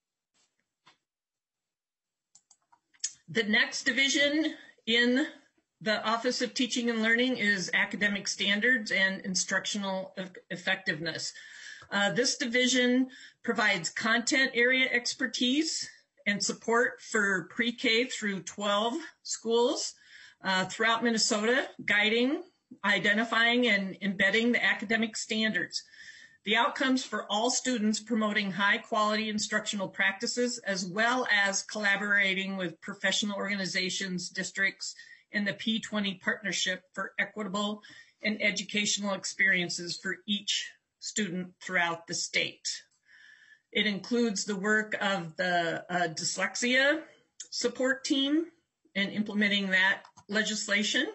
The next division in the Office of Teaching and Learning is academic standards and instructional effectiveness. This division provides content area expertise and support for pre-K through 12 schools throughout Minnesota, guiding, identifying, and embedding the academic standards. The outcomes for all students, promoting high quality instructional practices, as well as collaborating with professional organizations, districts, and the P20 partnership for equitable and educational experiences for each student throughout the state. It includes the work of the dyslexia support team and implementing that legislation.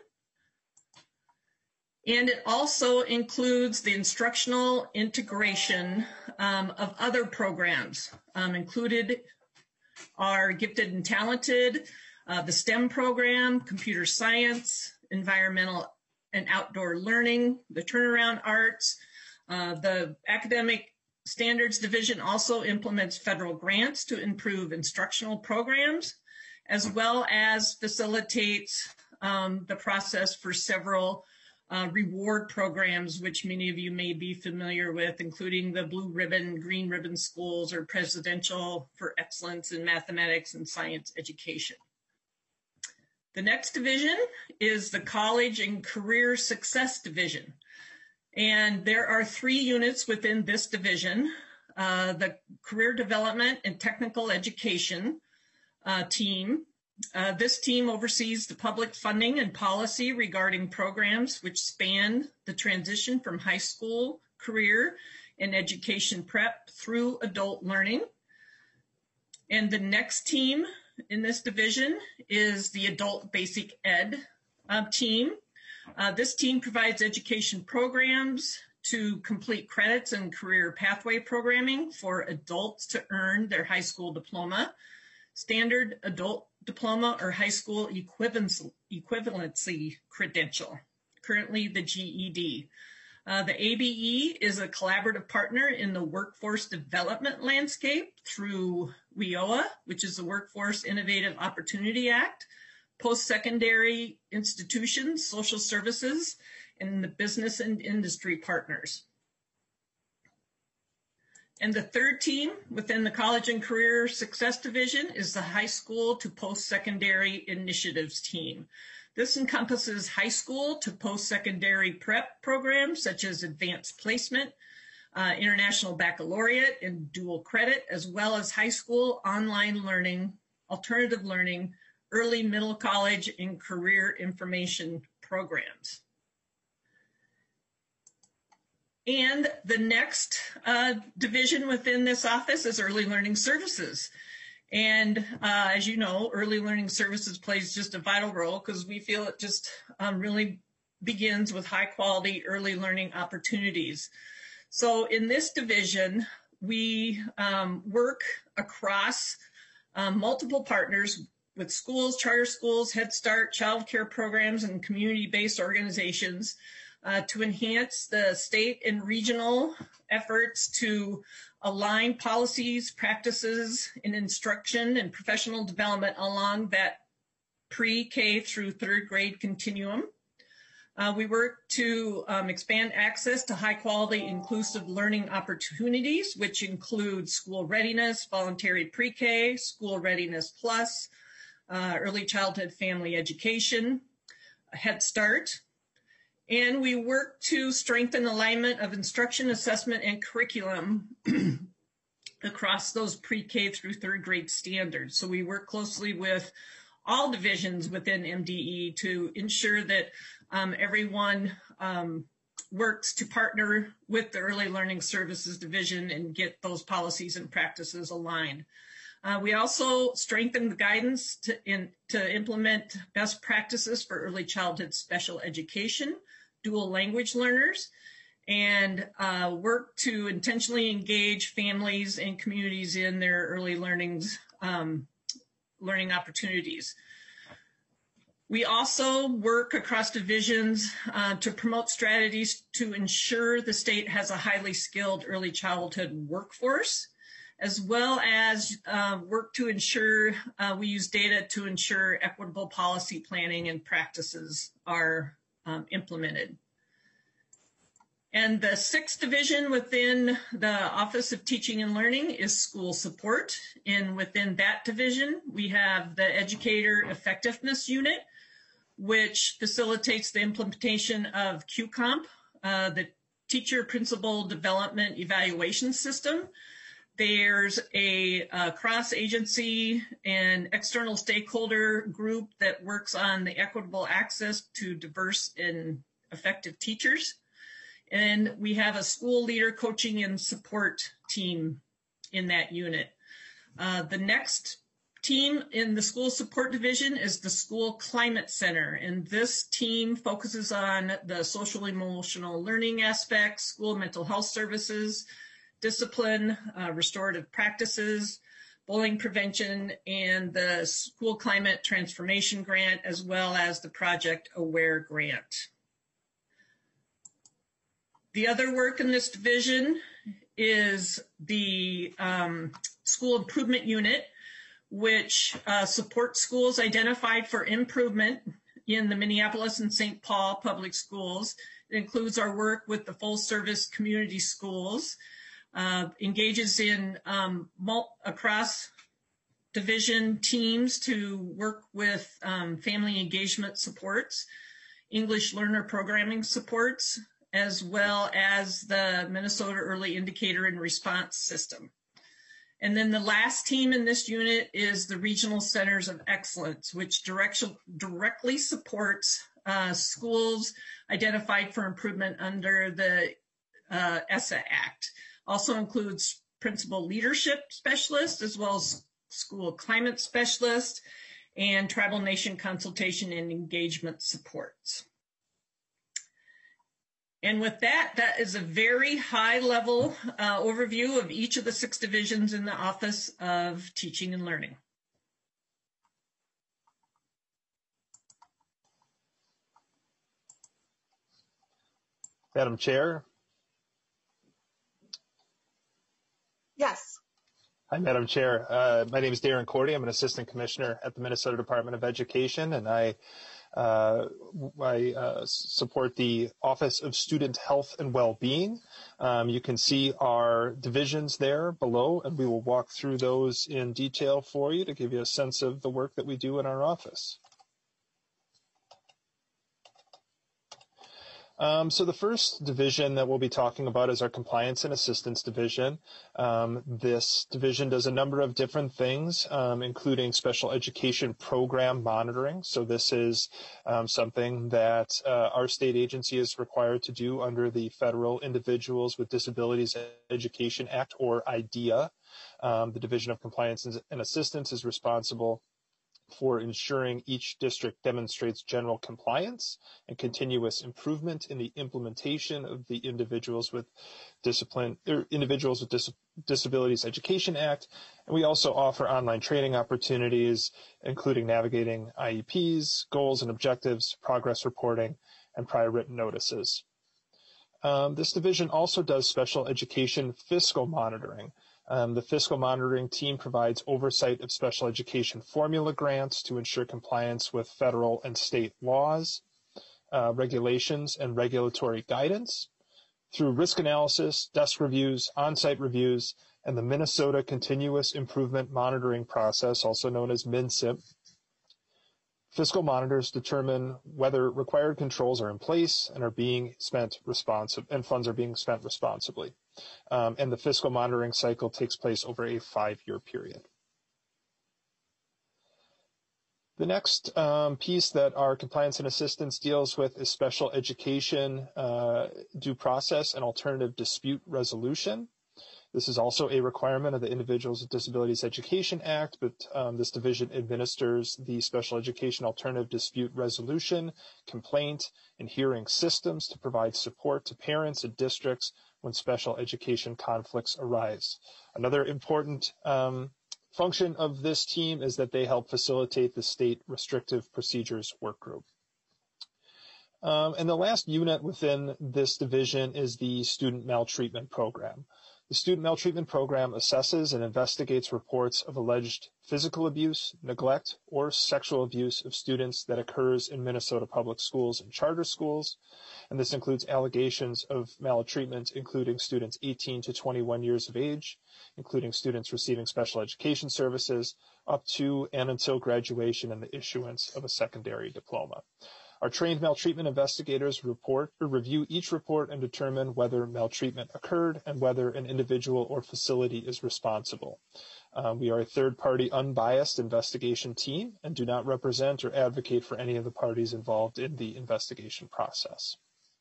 And it also includes the instructional integration of other programs. Included are Gifted and Talented, the STEM program, computer science, environmental and outdoor learning, the turnaround arts. The academic standards division also implements federal grants to improve instructional programs, as well as facilitates the process for several reward programs, which many of you may be familiar with, including the Blue Ribbon, Green Ribbon Schools, or Presidential for Excellence in Mathematics and Science Education. The next division is the College and Career Success Division. And there are 3 units within this division. The Career Development and Technical Education team. This team oversees the public funding and policy regarding programs which span the transition from high school career, and education prep through adult learning. And the next team in this division is the Adult Basic Ed team. This team provides education programs to complete credits and career pathway programming for adults to earn their high school diploma, standard adult diploma, or high school equivalency credential, currently the GED. The ABE is a collaborative partner in the workforce development landscape through WIOA, which is the Workforce Innovative Opportunity Act, post-secondary institutions, social services, and the business and industry partners. And the third team within the College and Career Success Division is the High School to Post-Secondary Initiatives team. This encompasses high school to post-secondary prep programs such as advanced placement, international baccalaureate, and dual credit, as well as high school online learning, alternative learning, early middle college, and career information programs. And the next division within this office is Early Learning Services. And as you know, Early Learning Services plays just a vital role because we feel it just really begins with high quality early learning opportunities. So in this division, we work across multiple partners with schools, charter schools, Head Start, child care programs, and community-based organizations to enhance the state and regional efforts to align policies, practices, and instruction and professional development along that pre-K through third grade continuum. We work to expand access to high-quality inclusive learning opportunities, which include school readiness, voluntary pre-K, school readiness plus, early childhood family education, Head Start. And we work to strengthen alignment of instruction, assessment, and curriculum across those pre-K through third grade standards. So we work closely with all divisions within MDE to ensure that everyone works to partner with the Early Learning Services Division and get those policies and practices aligned. We also strengthen the guidance to implement best practices for early childhood special education, dual language learners, and work to intentionally engage families and communities in their early learning opportunities. We also work across divisions to promote strategies to ensure the state has a highly skilled early childhood workforce, as well as work to ensure we use data to ensure equitable policy planning and practices are implemented. And the sixth division within the Office of Teaching and Learning is school support. And within that division, we have the Educator Effectiveness Unit, which facilitates the implementation of QComp, the Teacher Principal Development Evaluation System. There's a cross-agency and external stakeholder group that works on the equitable access to diverse and effective teachers. And we have a school leader coaching and support team in that unit. The next team in the school support division is the School Climate Center. And this team focuses on the social emotional learning aspects, school mental health services, discipline, restorative practices, bullying prevention, and the School Climate Transformation Grant, as well as the Project Aware Grant. The other work in this division is the School Improvement Unit, which supports schools identified for improvement in the Minneapolis and St. Paul public schools. It includes our work with the full service community schools, engages in across division teams to work with family engagement supports, English learner programming supports, as well as the Minnesota Early Indicator and Response System. And then the last team in this unit is the Regional Centers of Excellence, which directly supports schools identified for improvement under the ESSA Act. Also includes principal leadership specialist, as well as school climate specialist, and tribal nation consultation and engagement supports. And with that, that is a very high-level overview of each of the 6 divisions in the Office of Teaching and Learning. Madam Chair. Yes. Hi, Madam Chair. My name is Darren Cordy. I'm an assistant commissioner at the Minnesota Department of Education, and I support the Office of Student Health and Well-Being. You can see our divisions there below, and we will walk through those in detail for you to give you a sense of the work that we do in our office. So the first division that we'll be talking about is our Compliance and Assistance Division. This division does a number of different things, including special education program monitoring. So this is something that our state agency is required to do under the Federal Individuals with Disabilities Education Act, or IDEA. The Division of Compliance and Assistance is responsible for ensuring each district demonstrates general compliance and continuous improvement in the implementation of the Individuals with Disabilities Education Act. And we also offer online training opportunities, including navigating IEPs, goals and objectives, progress reporting, and prior written notices. This division also does special education fiscal monitoring. The fiscal monitoring team provides oversight of special education formula grants to ensure compliance with federal and state laws, regulations, and regulatory guidance. Through risk analysis, desk reviews, on-site reviews, and the Minnesota Continuous Improvement Monitoring Process, also known as MINSIP, fiscal monitors determine whether required controls are in place and are being spent and funds are being spent responsibly. And the fiscal monitoring cycle takes place over a 5-year period. The next piece that our compliance and assistance deals with is special education due process and alternative dispute resolution. This is also a requirement of the Individuals with Disabilities Education Act, but this division administers the special education alternative dispute resolution, complaint, and hearing systems to provide support to parents and districts when special education conflicts arise. Another important function of this team is that they help facilitate the state restrictive procedures work group. And the last unit within this division is the Student Maltreatment Program. The Student Maltreatment Program assesses and investigates reports of alleged physical abuse, neglect, or sexual abuse of students that occurs in Minnesota public schools and charter schools. And this includes allegations of maltreatment, including students 18 to 21 years of age, including students receiving special education services, up to and until graduation and the issuance of a secondary diploma. Our trained maltreatment investigators review each report and determine whether maltreatment occurred and whether an individual or facility is responsible. We are a third-party unbiased investigation team and do not represent or advocate for any of the parties involved in the investigation process.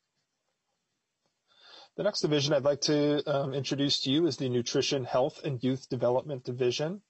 The next division I'd like to introduce to you is the Nutrition, Health, and Youth Development Division.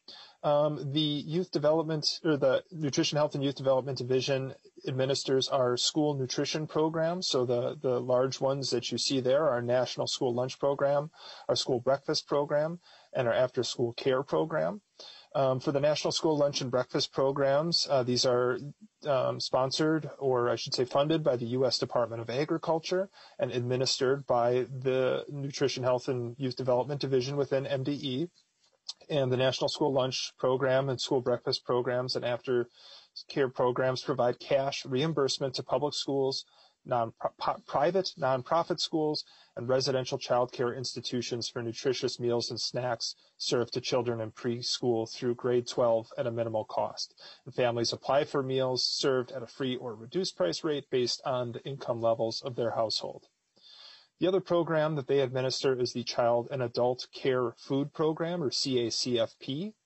The Nutrition, Health, and Youth Development Division administers our school nutrition programs. So the large ones that you see there are our National School Lunch Program, our School Breakfast Program, and our After School Care Program. For the National School Lunch and Breakfast Programs, these are sponsored, or I should say funded, by the U.S. Department of Agriculture and administered by the Nutrition, Health, and Youth Development Division within MDE. And the National School Lunch Program and School Breakfast Programs and After Care Programs provide cash reimbursement to public schools, private nonprofit schools, and residential child care institutions for nutritious meals and snacks served to children in preschool through grade 12 at a minimal cost. And families apply for meals served at a free or reduced price rate based on the income levels of their household. The other program that they administer is the Child and Adult Care Food Program, or CACFP.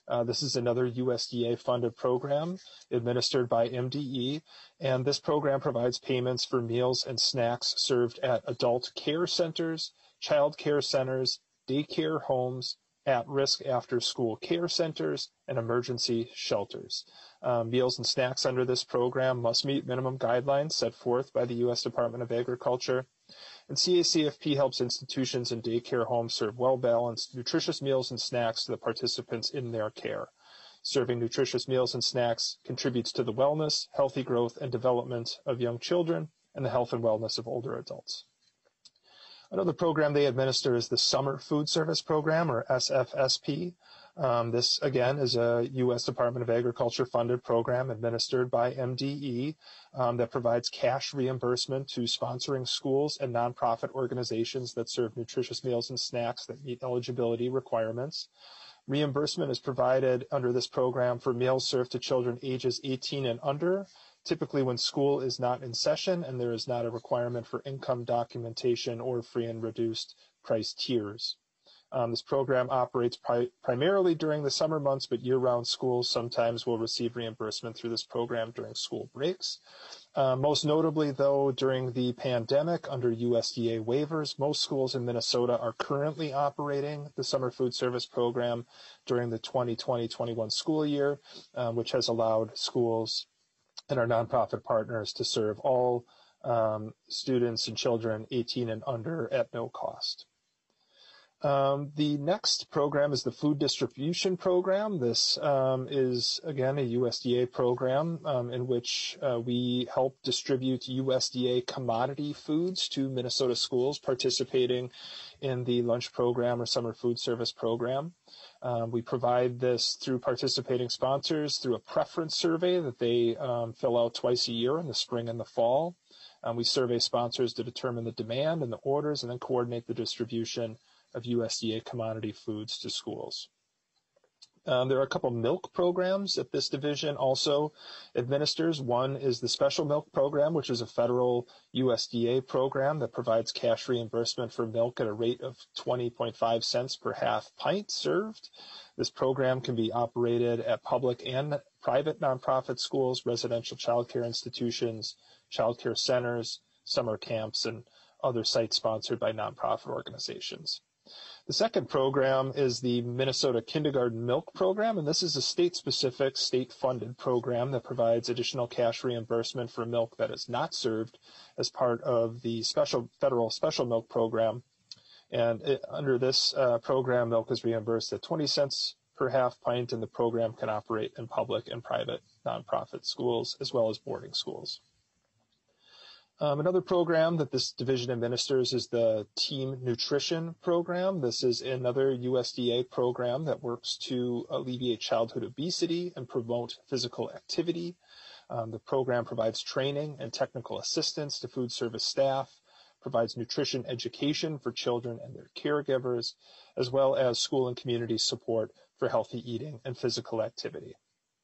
This is another USDA-funded program administered by MDE, and this program provides payments for meals and snacks served at adult care centers, child care centers, daycare homes, at-risk after-school care centers, and emergency shelters. Meals and snacks under this program must meet minimum guidelines set forth by the U.S. Department of Agriculture. And CACFP helps institutions and daycare homes serve well-balanced, nutritious meals and snacks to the participants in their care. Serving nutritious meals and snacks contributes to the wellness, healthy growth, and development of young children and the health and wellness of older adults. Another program they administer is the Summer Food Service Program, or SFSP. This, again, is a U.S. Department of Agriculture funded program administered by MDE that provides cash reimbursement to sponsoring schools and nonprofit organizations that serve nutritious meals and snacks that meet eligibility requirements. Reimbursement is provided under this program for meals served to children ages 18 and under, typically when school is not in session and there is not a requirement for income documentation or free and reduced price tiers. This program operates primarily during the summer months, but year-round schools sometimes will receive reimbursement through this program during school breaks. Most notably, though, during the pandemic, under USDA waivers, most schools in Minnesota are currently operating the Summer Food Service Program during the 2020-21 school year, which has allowed schools and our nonprofit partners to serve all students and children 18 and under at no cost. The next program is the Food Distribution Program. This is, again, a USDA program in which we help distribute USDA commodity foods to Minnesota schools participating in the lunch program or summer food service program. We provide this through participating sponsors through a preference survey that they fill out twice a year in the spring and the fall. We survey sponsors to determine the demand and the orders and then coordinate the distribution of USDA commodity foods to schools. There are a couple milk programs that this division also administers. One is the Special Milk Program, which is a federal USDA program that provides cash reimbursement for milk at a rate of 20.5 cents per half pint served. This program can be operated at public and private nonprofit schools, residential child care institutions, child care centers, summer camps, and other sites sponsored by nonprofit organizations. The second program is the Minnesota Kindergarten Milk Program, and this is a state-specific, state-funded program that provides additional cash reimbursement for milk that is not served as part of the federal special milk program. And under this program, milk is reimbursed at 20 cents per half pint, and the program can operate in public and private nonprofit schools as well as boarding schools. Another program that this division administers is the Team Nutrition Program. This is another USDA program that works to alleviate childhood obesity and promote physical activity. The program provides training and technical assistance to food service staff, provides nutrition education for children and their caregivers, as well as school and community support for healthy eating and physical activity.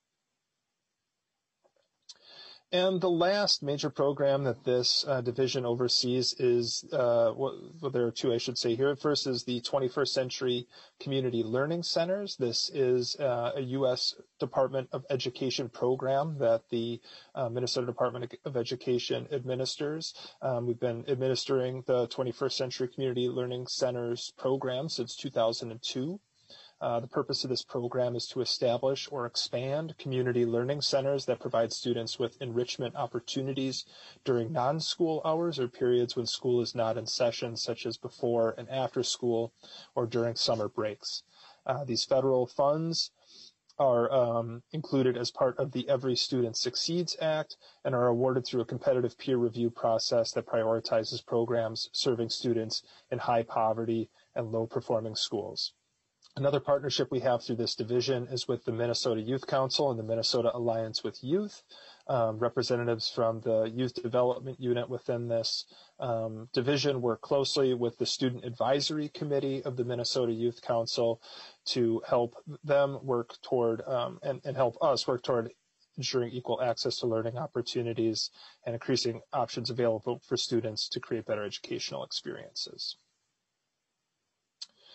And the last major program that this division oversees is, well, there are two I should say here. First is the 21st Century Community Learning Centers. This is a U.S. Department of Education program that the Minnesota Department of Education administers. We've been administering the 21st Century Community Learning Centers program since 2002. The purpose of this program is to establish or expand community learning centers that provide students with enrichment opportunities during non-school hours or periods when school is not in session, such as before and after school or during summer breaks. These federal funds are included as part of the Every Student Succeeds Act and are awarded through a competitive peer review process that prioritizes programs serving students in high poverty and low performing schools. Another partnership we have through this division is with the Minnesota Youth Council and the Minnesota Alliance with Youth. Representatives from the Youth Development Unit within this division work closely with the Student Advisory Committee of the Minnesota Youth Council to help them work toward and help us work toward ensuring equal access to learning opportunities and increasing options available for students to create better educational experiences.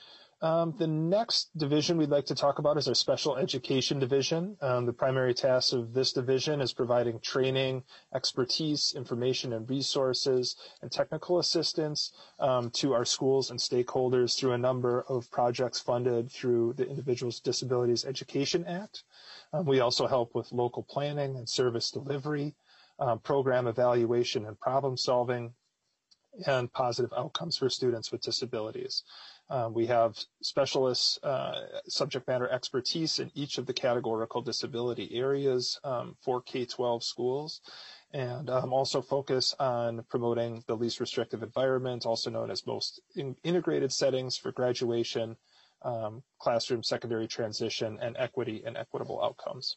The next division we'd like to talk about is our special education division. The primary task of this division is providing training, expertise, information and resources, and technical assistance to our schools and stakeholders through a number of projects funded through the Individuals with Disabilities Education Act. We also help with local planning and service delivery, program evaluation and problem solving, and positive outcomes for students with disabilities. We have specialists, subject matter expertise in each of the categorical disability areas for K-12 schools, and also focus on promoting the least restrictive environment, also known as most integrated settings for graduation, classroom secondary transition, and equity and equitable outcomes.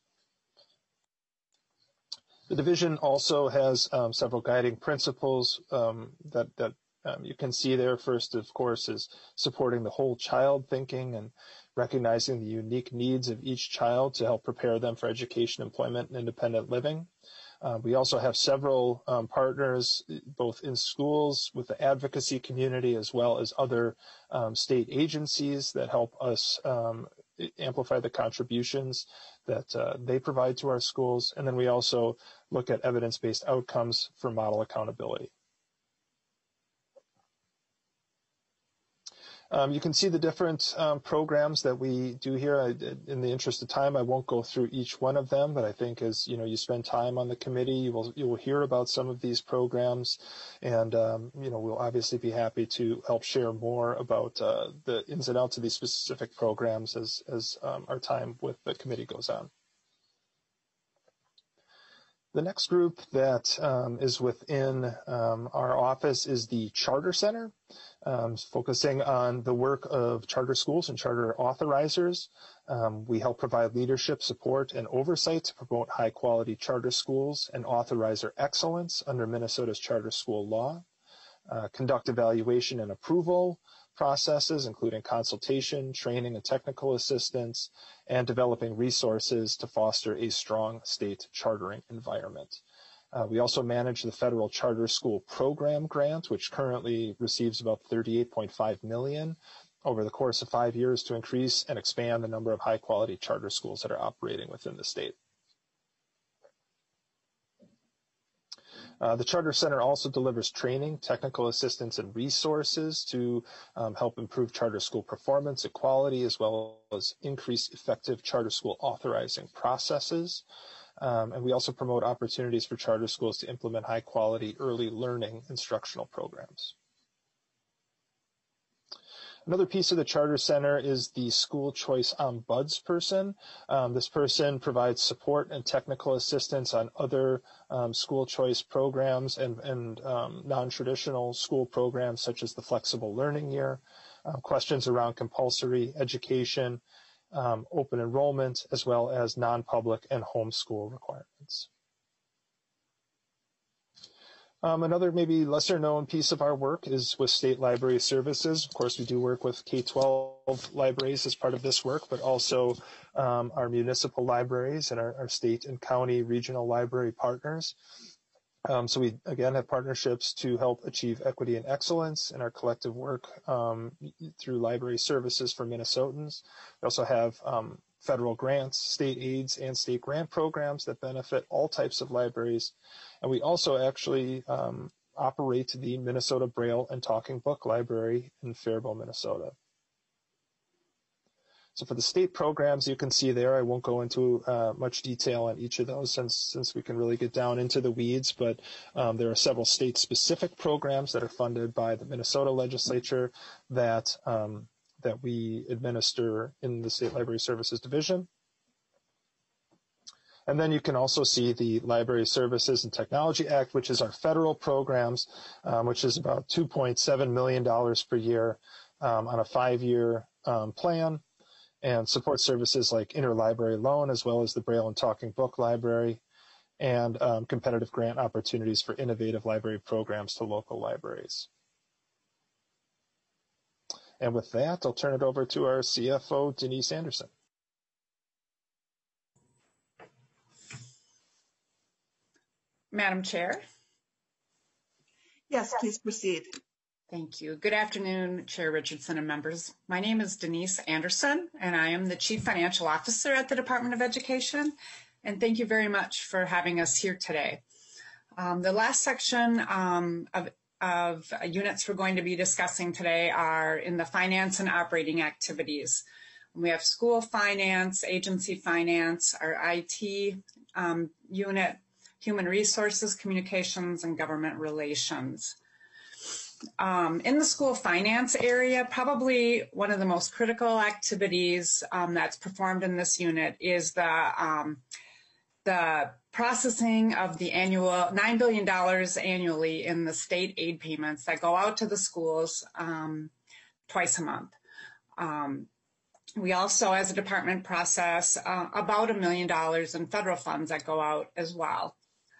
The division also has several guiding principles that you can see there. First, of course, is supporting the whole child thinking and recognizing the unique needs of each child to help prepare them for education, employment, and independent living. We also have several partners, both in schools with the advocacy community, as well as other state agencies that help us amplify the contributions that they provide to our schools. And then we also look at evidence-based outcomes for model accountability. You can see the different programs that we do here. In the interest of time, I won't go through each one of them, but I think as you spend time on the committee, you will hear about some of these programs, and we'll obviously be happy to help share more about the ins and outs of these specific programs as our time with the committee goes on. The next group that is within our office is the Charter Center, focusing on the work of charter schools and charter authorizers. We help provide leadership, support, and oversight to promote high-quality charter schools and authorizer excellence under Minnesota's charter school law, conduct evaluation and approval processes, including consultation, training, and technical assistance, and developing resources to foster a strong state chartering environment. We also manage the Federal Charter School Program Grant, which currently receives about $38.5 million over the course of 5 years to increase and expand the number of high-quality charter schools that are operating within the state. The Charter Center also delivers training, technical assistance, and resources to help improve charter school performance and quality, as well as increase effective charter school authorizing processes. And we also promote opportunities for charter schools to implement high-quality early learning instructional programs. Another piece of the Charter Center is the school choice ombudsperson. This person provides support and technical assistance on other school choice programs and non-traditional school programs such as the Flexible Learning Year, questions around compulsory education, open enrollment, as well as non-public and homeschool requirements. Another maybe lesser known piece of our work is with state library services. Of course, we do work with K-12 libraries as part of this work, but also our municipal libraries and our state and county regional library partners. So we, again, have partnerships to help achieve equity and excellence in our collective work through library services for Minnesotans. We also have federal grants, state aids, and state grant programs that benefit all types of libraries. And we also actually operate the Minnesota Braille and Talking Book Library in Faribault, Minnesota. So for the state programs, you can see there, I won't go into much detail on each of those since we can really get down into the weeds, but there are several state-specific programs that are funded by the Minnesota legislature that we administer in the State Library Services Division. And then you can also see the Library Services and Technology Act, which is our federal programs, which is about $2.7 million per year on a 5-year plan, and support services like interlibrary loan, as well as the Braille and Talking Book Library, and competitive grant opportunities for innovative library programs to local libraries. And with that, I'll turn it over to our CFO, Denise Anderson. Madam Chair? Yes, please proceed. Thank you. Good afternoon, Chair Richardson and members. My name is Denise Anderson, and I am the Chief Financial Officer at the Department of Education. And thank you very much for having us here today. The last section of units we're going to be discussing today are in the finance and operating activities. We have school finance, agency finance, our IT unit, human resources, communications, and government relations. In the school finance area, probably one of the most critical activities that's performed in this unit is the processing of the annual $9 billion annually in the state aid payments that go out to the schools twice a month. We also, as a department, process about $1 million in federal funds that go out as well.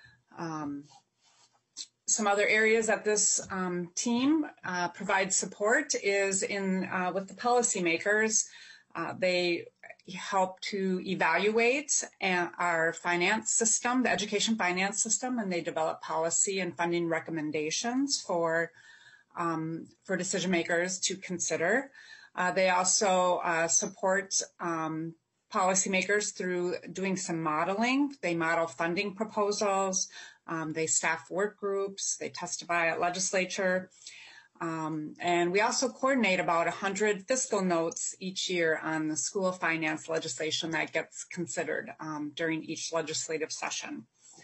Some other areas that this team provides support is with the policymakers. They help to evaluate our finance system, the education finance system, and they develop policy and funding recommendations for decision makers to consider. They also support policymakers through doing some modeling. They model funding proposals. They staff work groups. They testify at legislature. And we also coordinate about 100 fiscal notes each year on the school finance legislation that gets considered during each legislative session.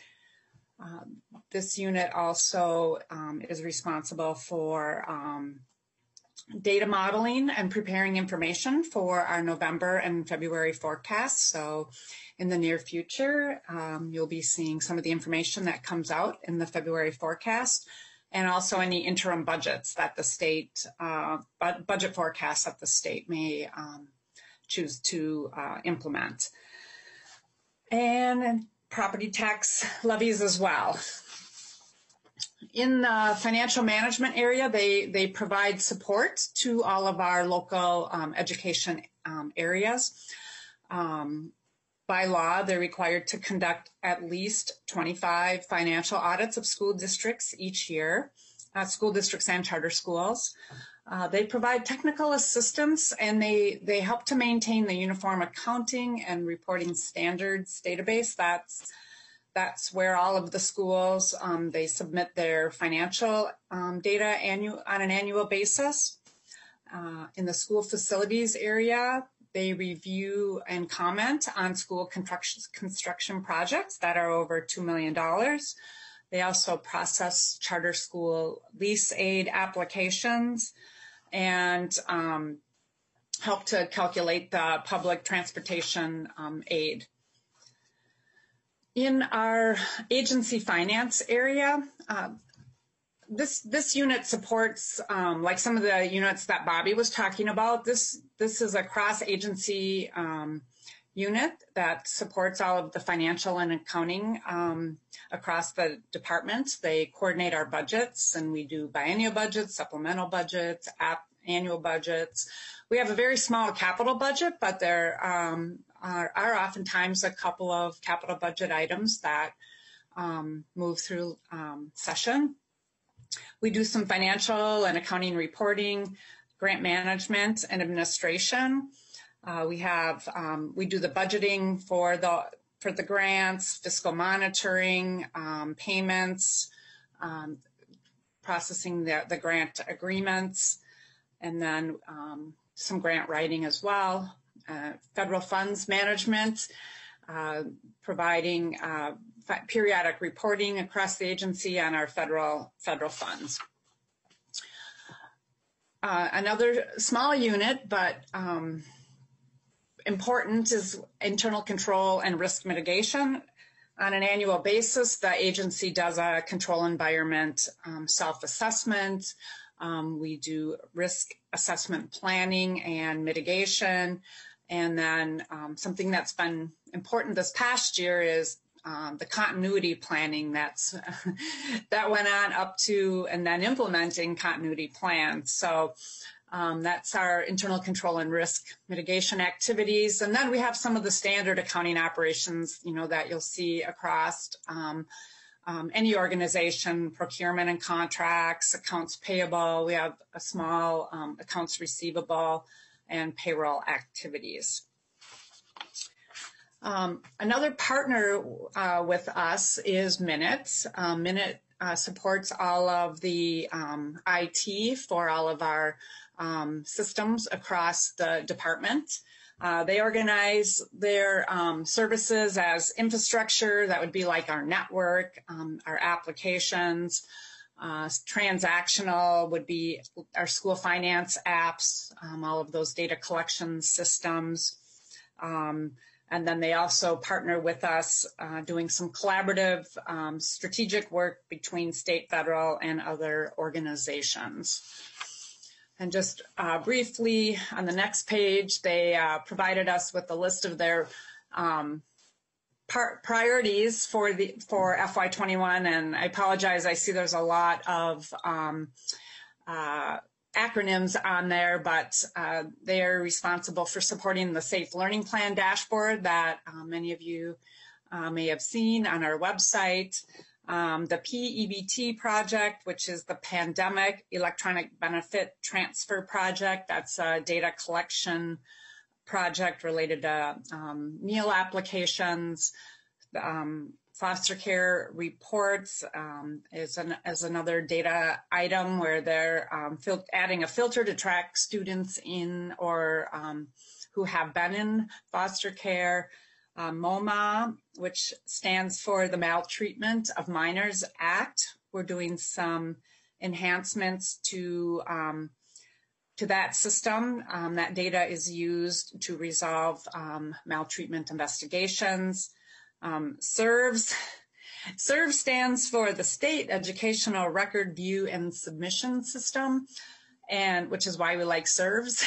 This unit also is responsible for data modeling and preparing information for our November and February forecasts. So in the near future, you'll be seeing some of the information that comes out in the February forecast, and also any interim budgets that the state, budget forecasts that the state may choose to implement. And property tax levies as well. In the financial management area, they provide support to all of our local education areas. By law, they're required to conduct at least 25 financial audits of school districts each year, school districts and charter schools. They provide technical assistance, and they help to maintain the uniform accounting and reporting standards database. That's where all of the schools, they submit their financial data on an annual basis. In the school facilities area, they review and comment on school construction projects that are over $2 million. They also process charter school lease aid applications and help to calculate the public transportation aid. In our agency finance area, this unit supports, like some of the units that Bobby was talking about, this is a cross-agency unit that supports all of the financial and accounting across the department. They coordinate our budgets, and we do biennial budgets, supplemental budgets, annual budgets. We have a very small capital budget, but there are oftentimes a couple of capital budget items that move through session. We do some financial and accounting reporting, grant management and administration. We do the budgeting for the grants, fiscal monitoring, payments, processing the grant agreements, and then some grant writing as well. Federal funds management, providing periodic reporting across the agency on our federal funds. Another small unit, but important, is internal control and risk mitigation. On an annual basis, the agency does a control environment self-assessment. We do risk assessment planning and mitigation. And then something that's been important this past year is the continuity planning that went on up to and then implementing continuity plans. So that's our internal control and risk mitigation activities. And then we have some of the standard accounting operations, that you'll see across any organization, procurement and contracts, accounts payable. We have a small accounts receivable and payroll activities. Another partner with us is Minute. Minute supports all of the IT for all of our systems across the department. They organize their services as infrastructure. That would be like our network, our applications. Transactional would be our school finance apps, all of those data collection systems. And then they also partner with us doing some collaborative strategic work between state, federal, and other organizations. And just briefly on the next page, they provided us with a list of their priorities for FY21. And I apologize, I see there's a lot of acronyms on there, but they are responsible for supporting the Safe Learning Plan dashboard that many of you may have seen on our website. The PEBT project, which is the Pandemic Electronic Benefit Transfer Project. That's a data collection project related to meal applications. Foster care reports is another data item where they're adding a filter to track students in or who have been in foster care. MoMA, which stands for the Maltreatment of Minors Act. We're doing some enhancements to that system. That data is used to resolve maltreatment investigations. SERVS stands for the State Educational Record View and Submission System, and which is why we like SERVS.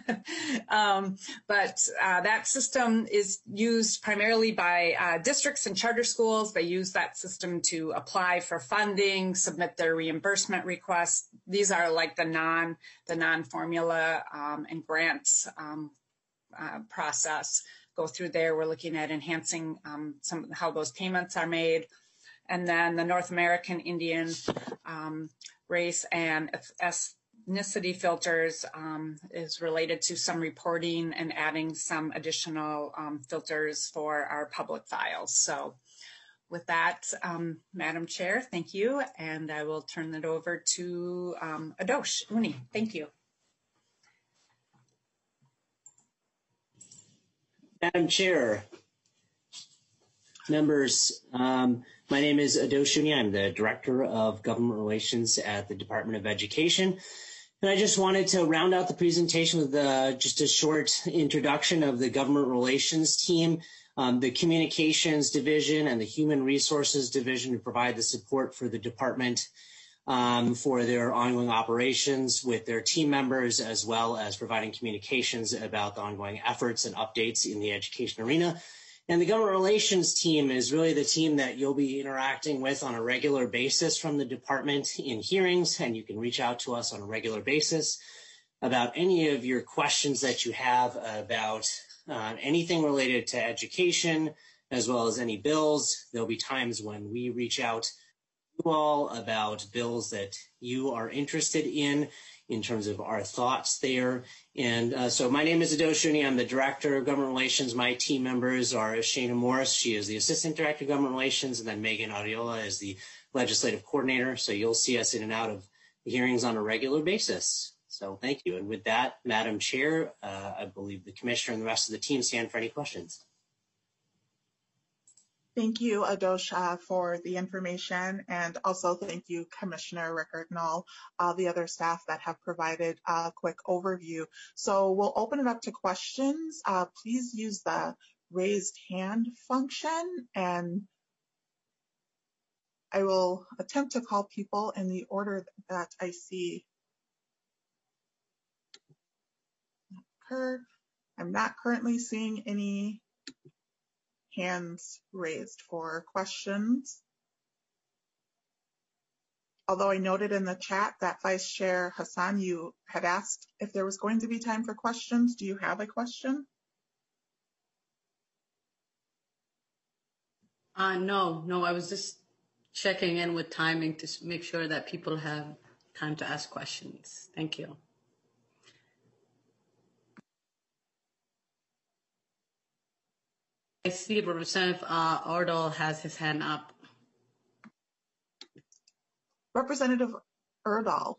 But that system is used primarily by districts and charter schools. They use that system to apply for funding, submit their reimbursement requests. These are like the non-formula and grants process. Go through there. We're looking at enhancing how those payments are made. And then the North American Indian race and ethnicity filters is related to some reporting and adding some additional filters for our public files. So with that, Madam Chair, thank you. And I will turn it over to Adosh Uni. Thank you. Madam Chair, members, my name is Adosh Uni. I'm the Director of Government Relations at the Department of Education. And I just wanted to round out the presentation with just a short introduction of the Government Relations team, the Communications Division and the Human Resources Division to provide the support for the department for their ongoing operations with their team members, as well as providing communications about the ongoing efforts and updates in the education arena. And the Government Relations team is really the team that you'll be interacting with on a regular basis from the department in hearings, and you can reach out to us on a regular basis about any of your questions that you have about anything related to education, as well as any bills. There'll be times when we reach out to you all about bills that you are interested in terms of our thoughts there. And so my name is Adosh Uni. I'm the Director of Government Relations. My team members are Shana Morris. She is the Assistant Director of Government Relations, and then Megan Audiola is the Legislative Coordinator. So you'll see us in and out of the hearings on a regular basis. So thank you. And with that, Madam Chair, I believe the Commissioner and the rest of the team stand for any questions. Thank you, Adosh, for the information, and also thank you, Commissioner Rickard and all the other staff that have provided a quick overview. So we'll open it up to questions. Please use the raised hand function, and I will attempt to call people in the order that I see occur. I'm not currently seeing any hands raised for questions. Although I noted in the chat that Vice Chair Hassan, you had asked if there was going to be time for questions. Do you have a question? No, I was just checking in with timing to make sure that people have time to ask questions. Thank you. I see Representative Erdahl has his hand up. Representative Erdahl.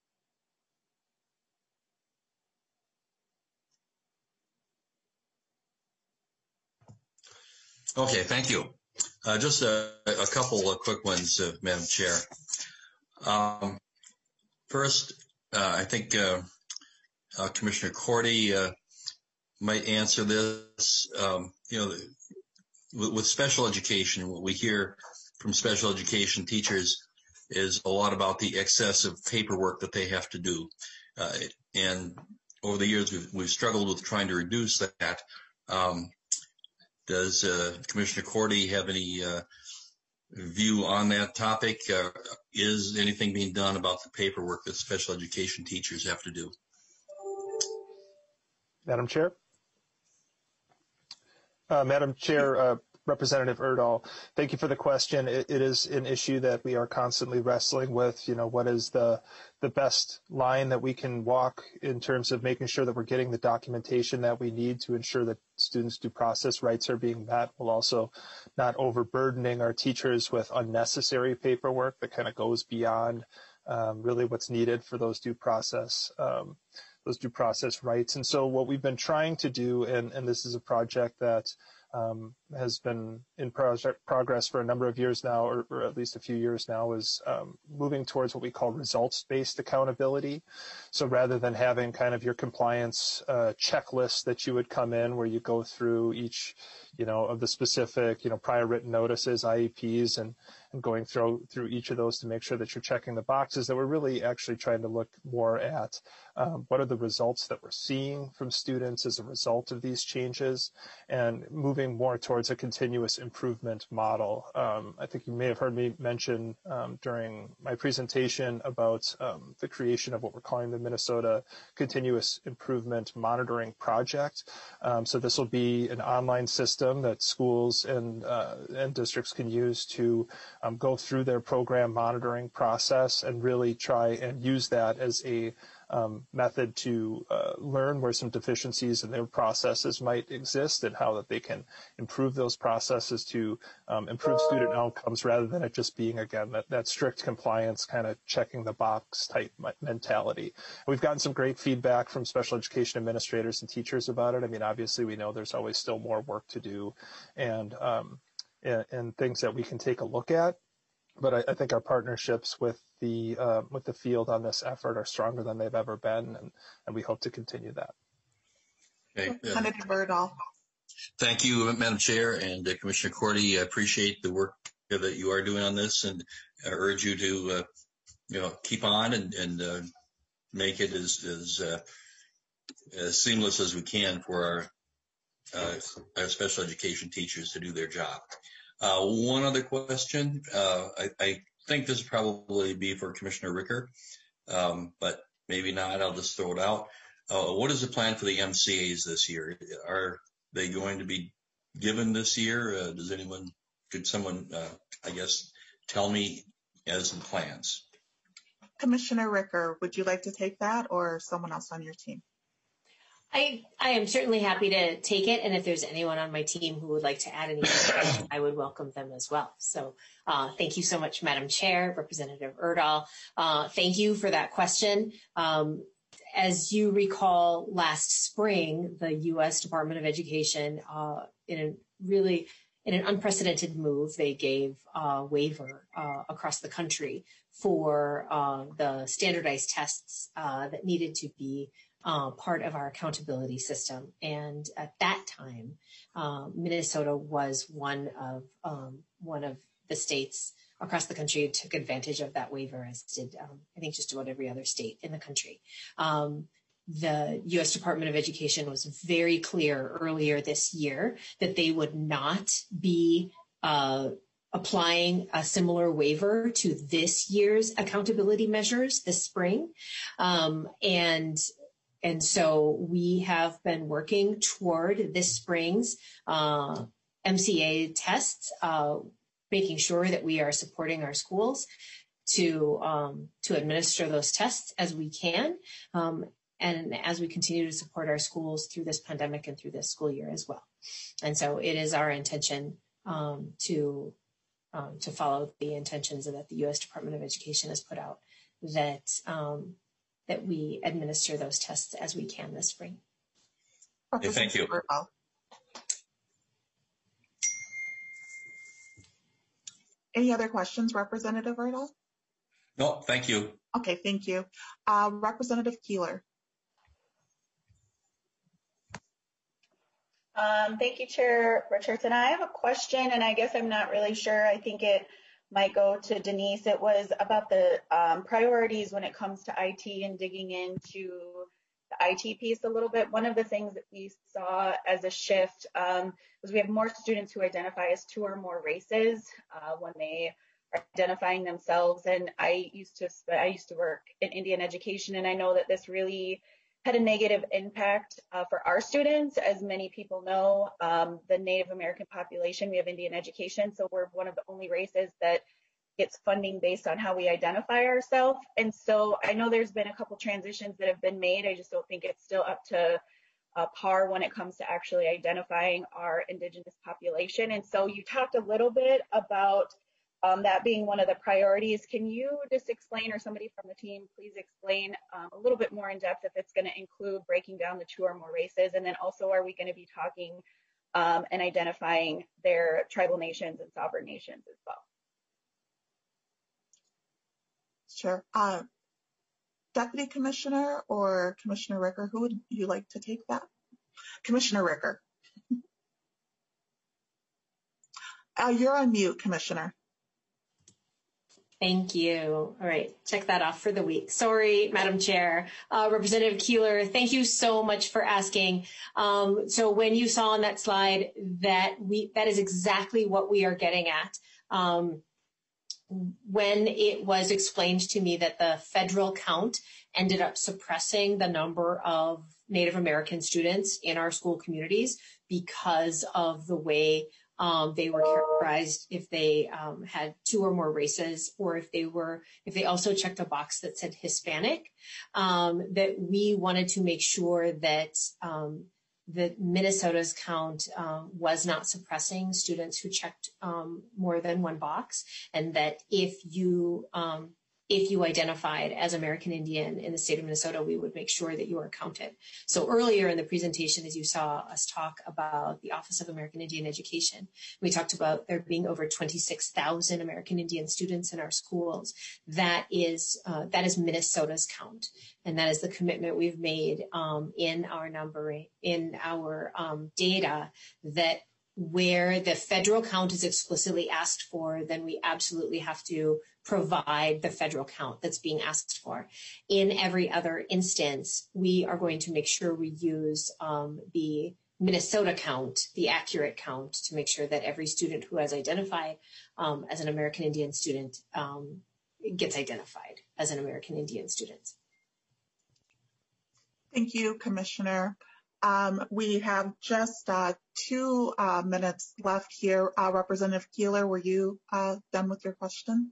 Okay, thank you. Just a couple of quick ones, Madam Chair. First, I think Commissioner Cordy might answer this. With special education, what we hear from special education teachers is a lot about the excessive paperwork that they have to do. And over the years, we've struggled with trying to reduce that. Does Commissioner Cordy have any view on that topic? Is anything being done about the paperwork that special education teachers have to do? Madam Chair? Madam Chair, Representative Erdahl, thank you for the question. It is an issue that we are constantly wrestling with. What is the best line that we can walk in terms of making sure that we're getting the documentation that we need to ensure that students' due process rights are being met, while also not overburdening our teachers with unnecessary paperwork that kind of goes beyond really what's needed for those due process rights. And so what we've been trying to do, and this is a project that has been in progress for a number of years now, or at least a few years now, is moving towards what we call results-based accountability. So rather than having kind of your compliance checklist that you would come in where you go through each, of the specific, prior written notices, IEPs, and going through each of those to make sure that you're checking the boxes, that we're really actually trying to look more at what are the results that we're seeing from students as a result of these changes, and moving more towards a continuous improvement model. I think you may have heard me mention during my presentation about the creation of what we're calling the Minnesota Continuous Improvement Monitoring Project. So this will be an online system that schools and districts can use to go through their program monitoring process and really try and use that as a method to learn where some deficiencies in their processes might exist and how that they can improve those processes to improve student outcomes, rather than it just being, again, that strict compliance kind of checking the box type mentality. We've gotten some great feedback from special education administrators and teachers about it. I mean, obviously we know there's always still more work to do and things that we can take a look at. But I think our partnerships with the field on this effort are stronger than they've ever been, and we hope to continue that. Okay. Representative Erdahl. Thank you, Madam Chair, and Commissioner Cordy. I appreciate the work that you are doing on this, and I urge you to keep on and make it as seamless as we can for our special education teachers to do their job. One other question. I think this will probably be for Commissioner Ricker, but maybe not. I'll just throw it out. What is the plan for the MCAs this year? Are they going to be given this year? Could someone, tell me as the plans? Commissioner Ricker, would you like to take that, or someone else on your team? I am certainly happy to take it, and if there's anyone on my team who would like to add anything, I would welcome them as well. So thank you so much, Madam Chair, Representative Erdahl. Thank you for that question. As you recall, last spring, the U.S. Department of Education, in an unprecedented move, they gave a waiver across the country for the standardized tests that needed to be part of our accountability system. And at that time, Minnesota was one of the states across the country who took advantage of that waiver, as did, I think, just about every other state in the country. The U.S. Department of Education was very clear earlier this year that they would not be applying a similar waiver to this year's accountability measures this spring. And so we have been working toward this spring's MCA tests making sure that we are supporting our schools to administer those tests as we can, and as we continue to support our schools through this pandemic and through this school year as well. And so it is our intention to follow the intentions that the U.S. Department of Education has put out, that we administer those tests as we can this spring. Okay, thank you. Any other questions, Representative Erdahl? No, thank you. Okay, thank you. Representative Keeler. Thank you, Chair Richardson. I have a question, and I guess I'm not really sure. I think it might go to Denise. It was about the priorities when it comes to IT and digging into the IT piece a little bit. One of the things that we saw as a shift was we have more students who identify as 2 or more races when they are identifying themselves. And I used to work in Indian education, and I know that this really had a negative impact for our students. As many people know, the Native American population, we have Indian education, so we're one of the only races that gets funding based on how we identify ourselves. And so I know there's been a couple transitions that have been made. I just don't think it's still up to par when it comes to actually identifying our Indigenous population. And so you talked a little bit about that being one of the priorities. Can you just explain, or somebody from the team, please explain a little bit more in depth if it's going to include breaking down the 2 or more races? And then also, are we going to be talking and identifying their tribal nations and sovereign nations as well? Sure. Deputy Commissioner or Commissioner Ricker, who would you like to take that? Commissioner Ricker. You're on mute, Commissioner. Thank you. All right, check that off for the week. Sorry, Madam Chair. Representative Keeler, thank you so much for asking. So when you saw on that slide that is exactly what we are getting at. When it was explained to me that the federal count ended up suppressing the number of Native American students in our school communities because of the way they were characterized, if they had 2 or more races, or if they also checked a box that said Hispanic, that we wanted to make sure that that Minnesota's count was not suppressing students who checked more than one box, and that if you identified as American Indian in the state of Minnesota, we would make sure that you are counted. So earlier in the presentation, as you saw us talk about the Office of American Indian Education, we talked about there being over 26,000 American Indian students in our schools. That is Minnesota's count. And that is the commitment we've made in our numbering, in our data, that where the federal count is explicitly asked for, then we absolutely have to provide the federal count that's being asked for. In every other instance, we are going to make sure we use the Minnesota count, the accurate count, to make sure that every student who has identified as an American Indian student gets identified as an American Indian student. Thank you, Commissioner. We have just 2 minutes left here. Representative Keeler, were you done with your questions?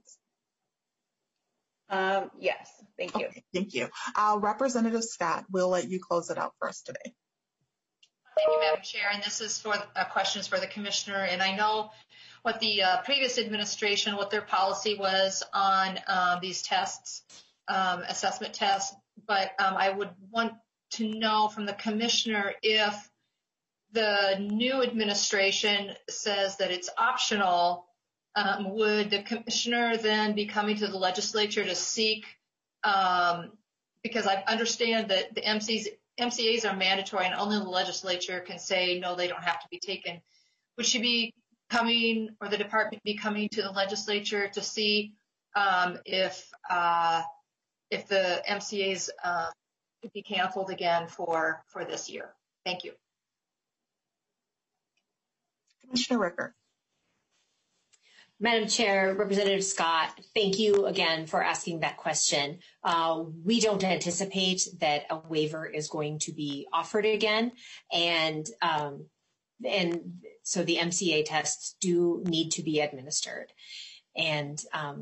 Yes, thank you. Okay, thank you. Representative Scott, we'll let you close it out for us today. Thank you, Madam Chair. And this is for questions for the Commissioner. And I know what the previous administration, what their policy was on these tests, assessment tests. But I would want to know from the Commissioner if the new administration says that it's optional, would the Commissioner then be coming to the legislature to seek, because I understand that the MCAs are mandatory and only the legislature can say, no, they don't have to be taken. Would she be coming, or the department be coming to the legislature to see if the MCAs could be canceled again for this year? Thank you. Commissioner Ricker. Madam Chair, Representative Scott, thank you again for asking that question. We don't anticipate that a waiver is going to be offered again. And so the MCA tests do need to be administered. And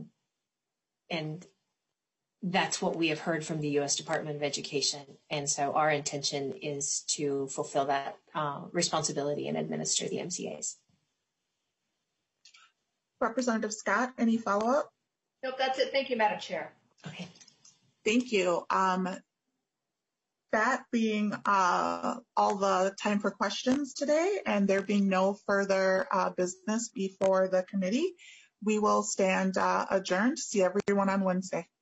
that's what we have heard from the U.S. Department of Education. And so our intention is to fulfill that responsibility and administer the MCAs. Representative Scott, any follow-up? Nope, that's it. Thank you, Madam Chair. Okay. Thank you. That being all the time for questions today, and there being no further business before the committee, we will stand adjourned. See everyone on Wednesday.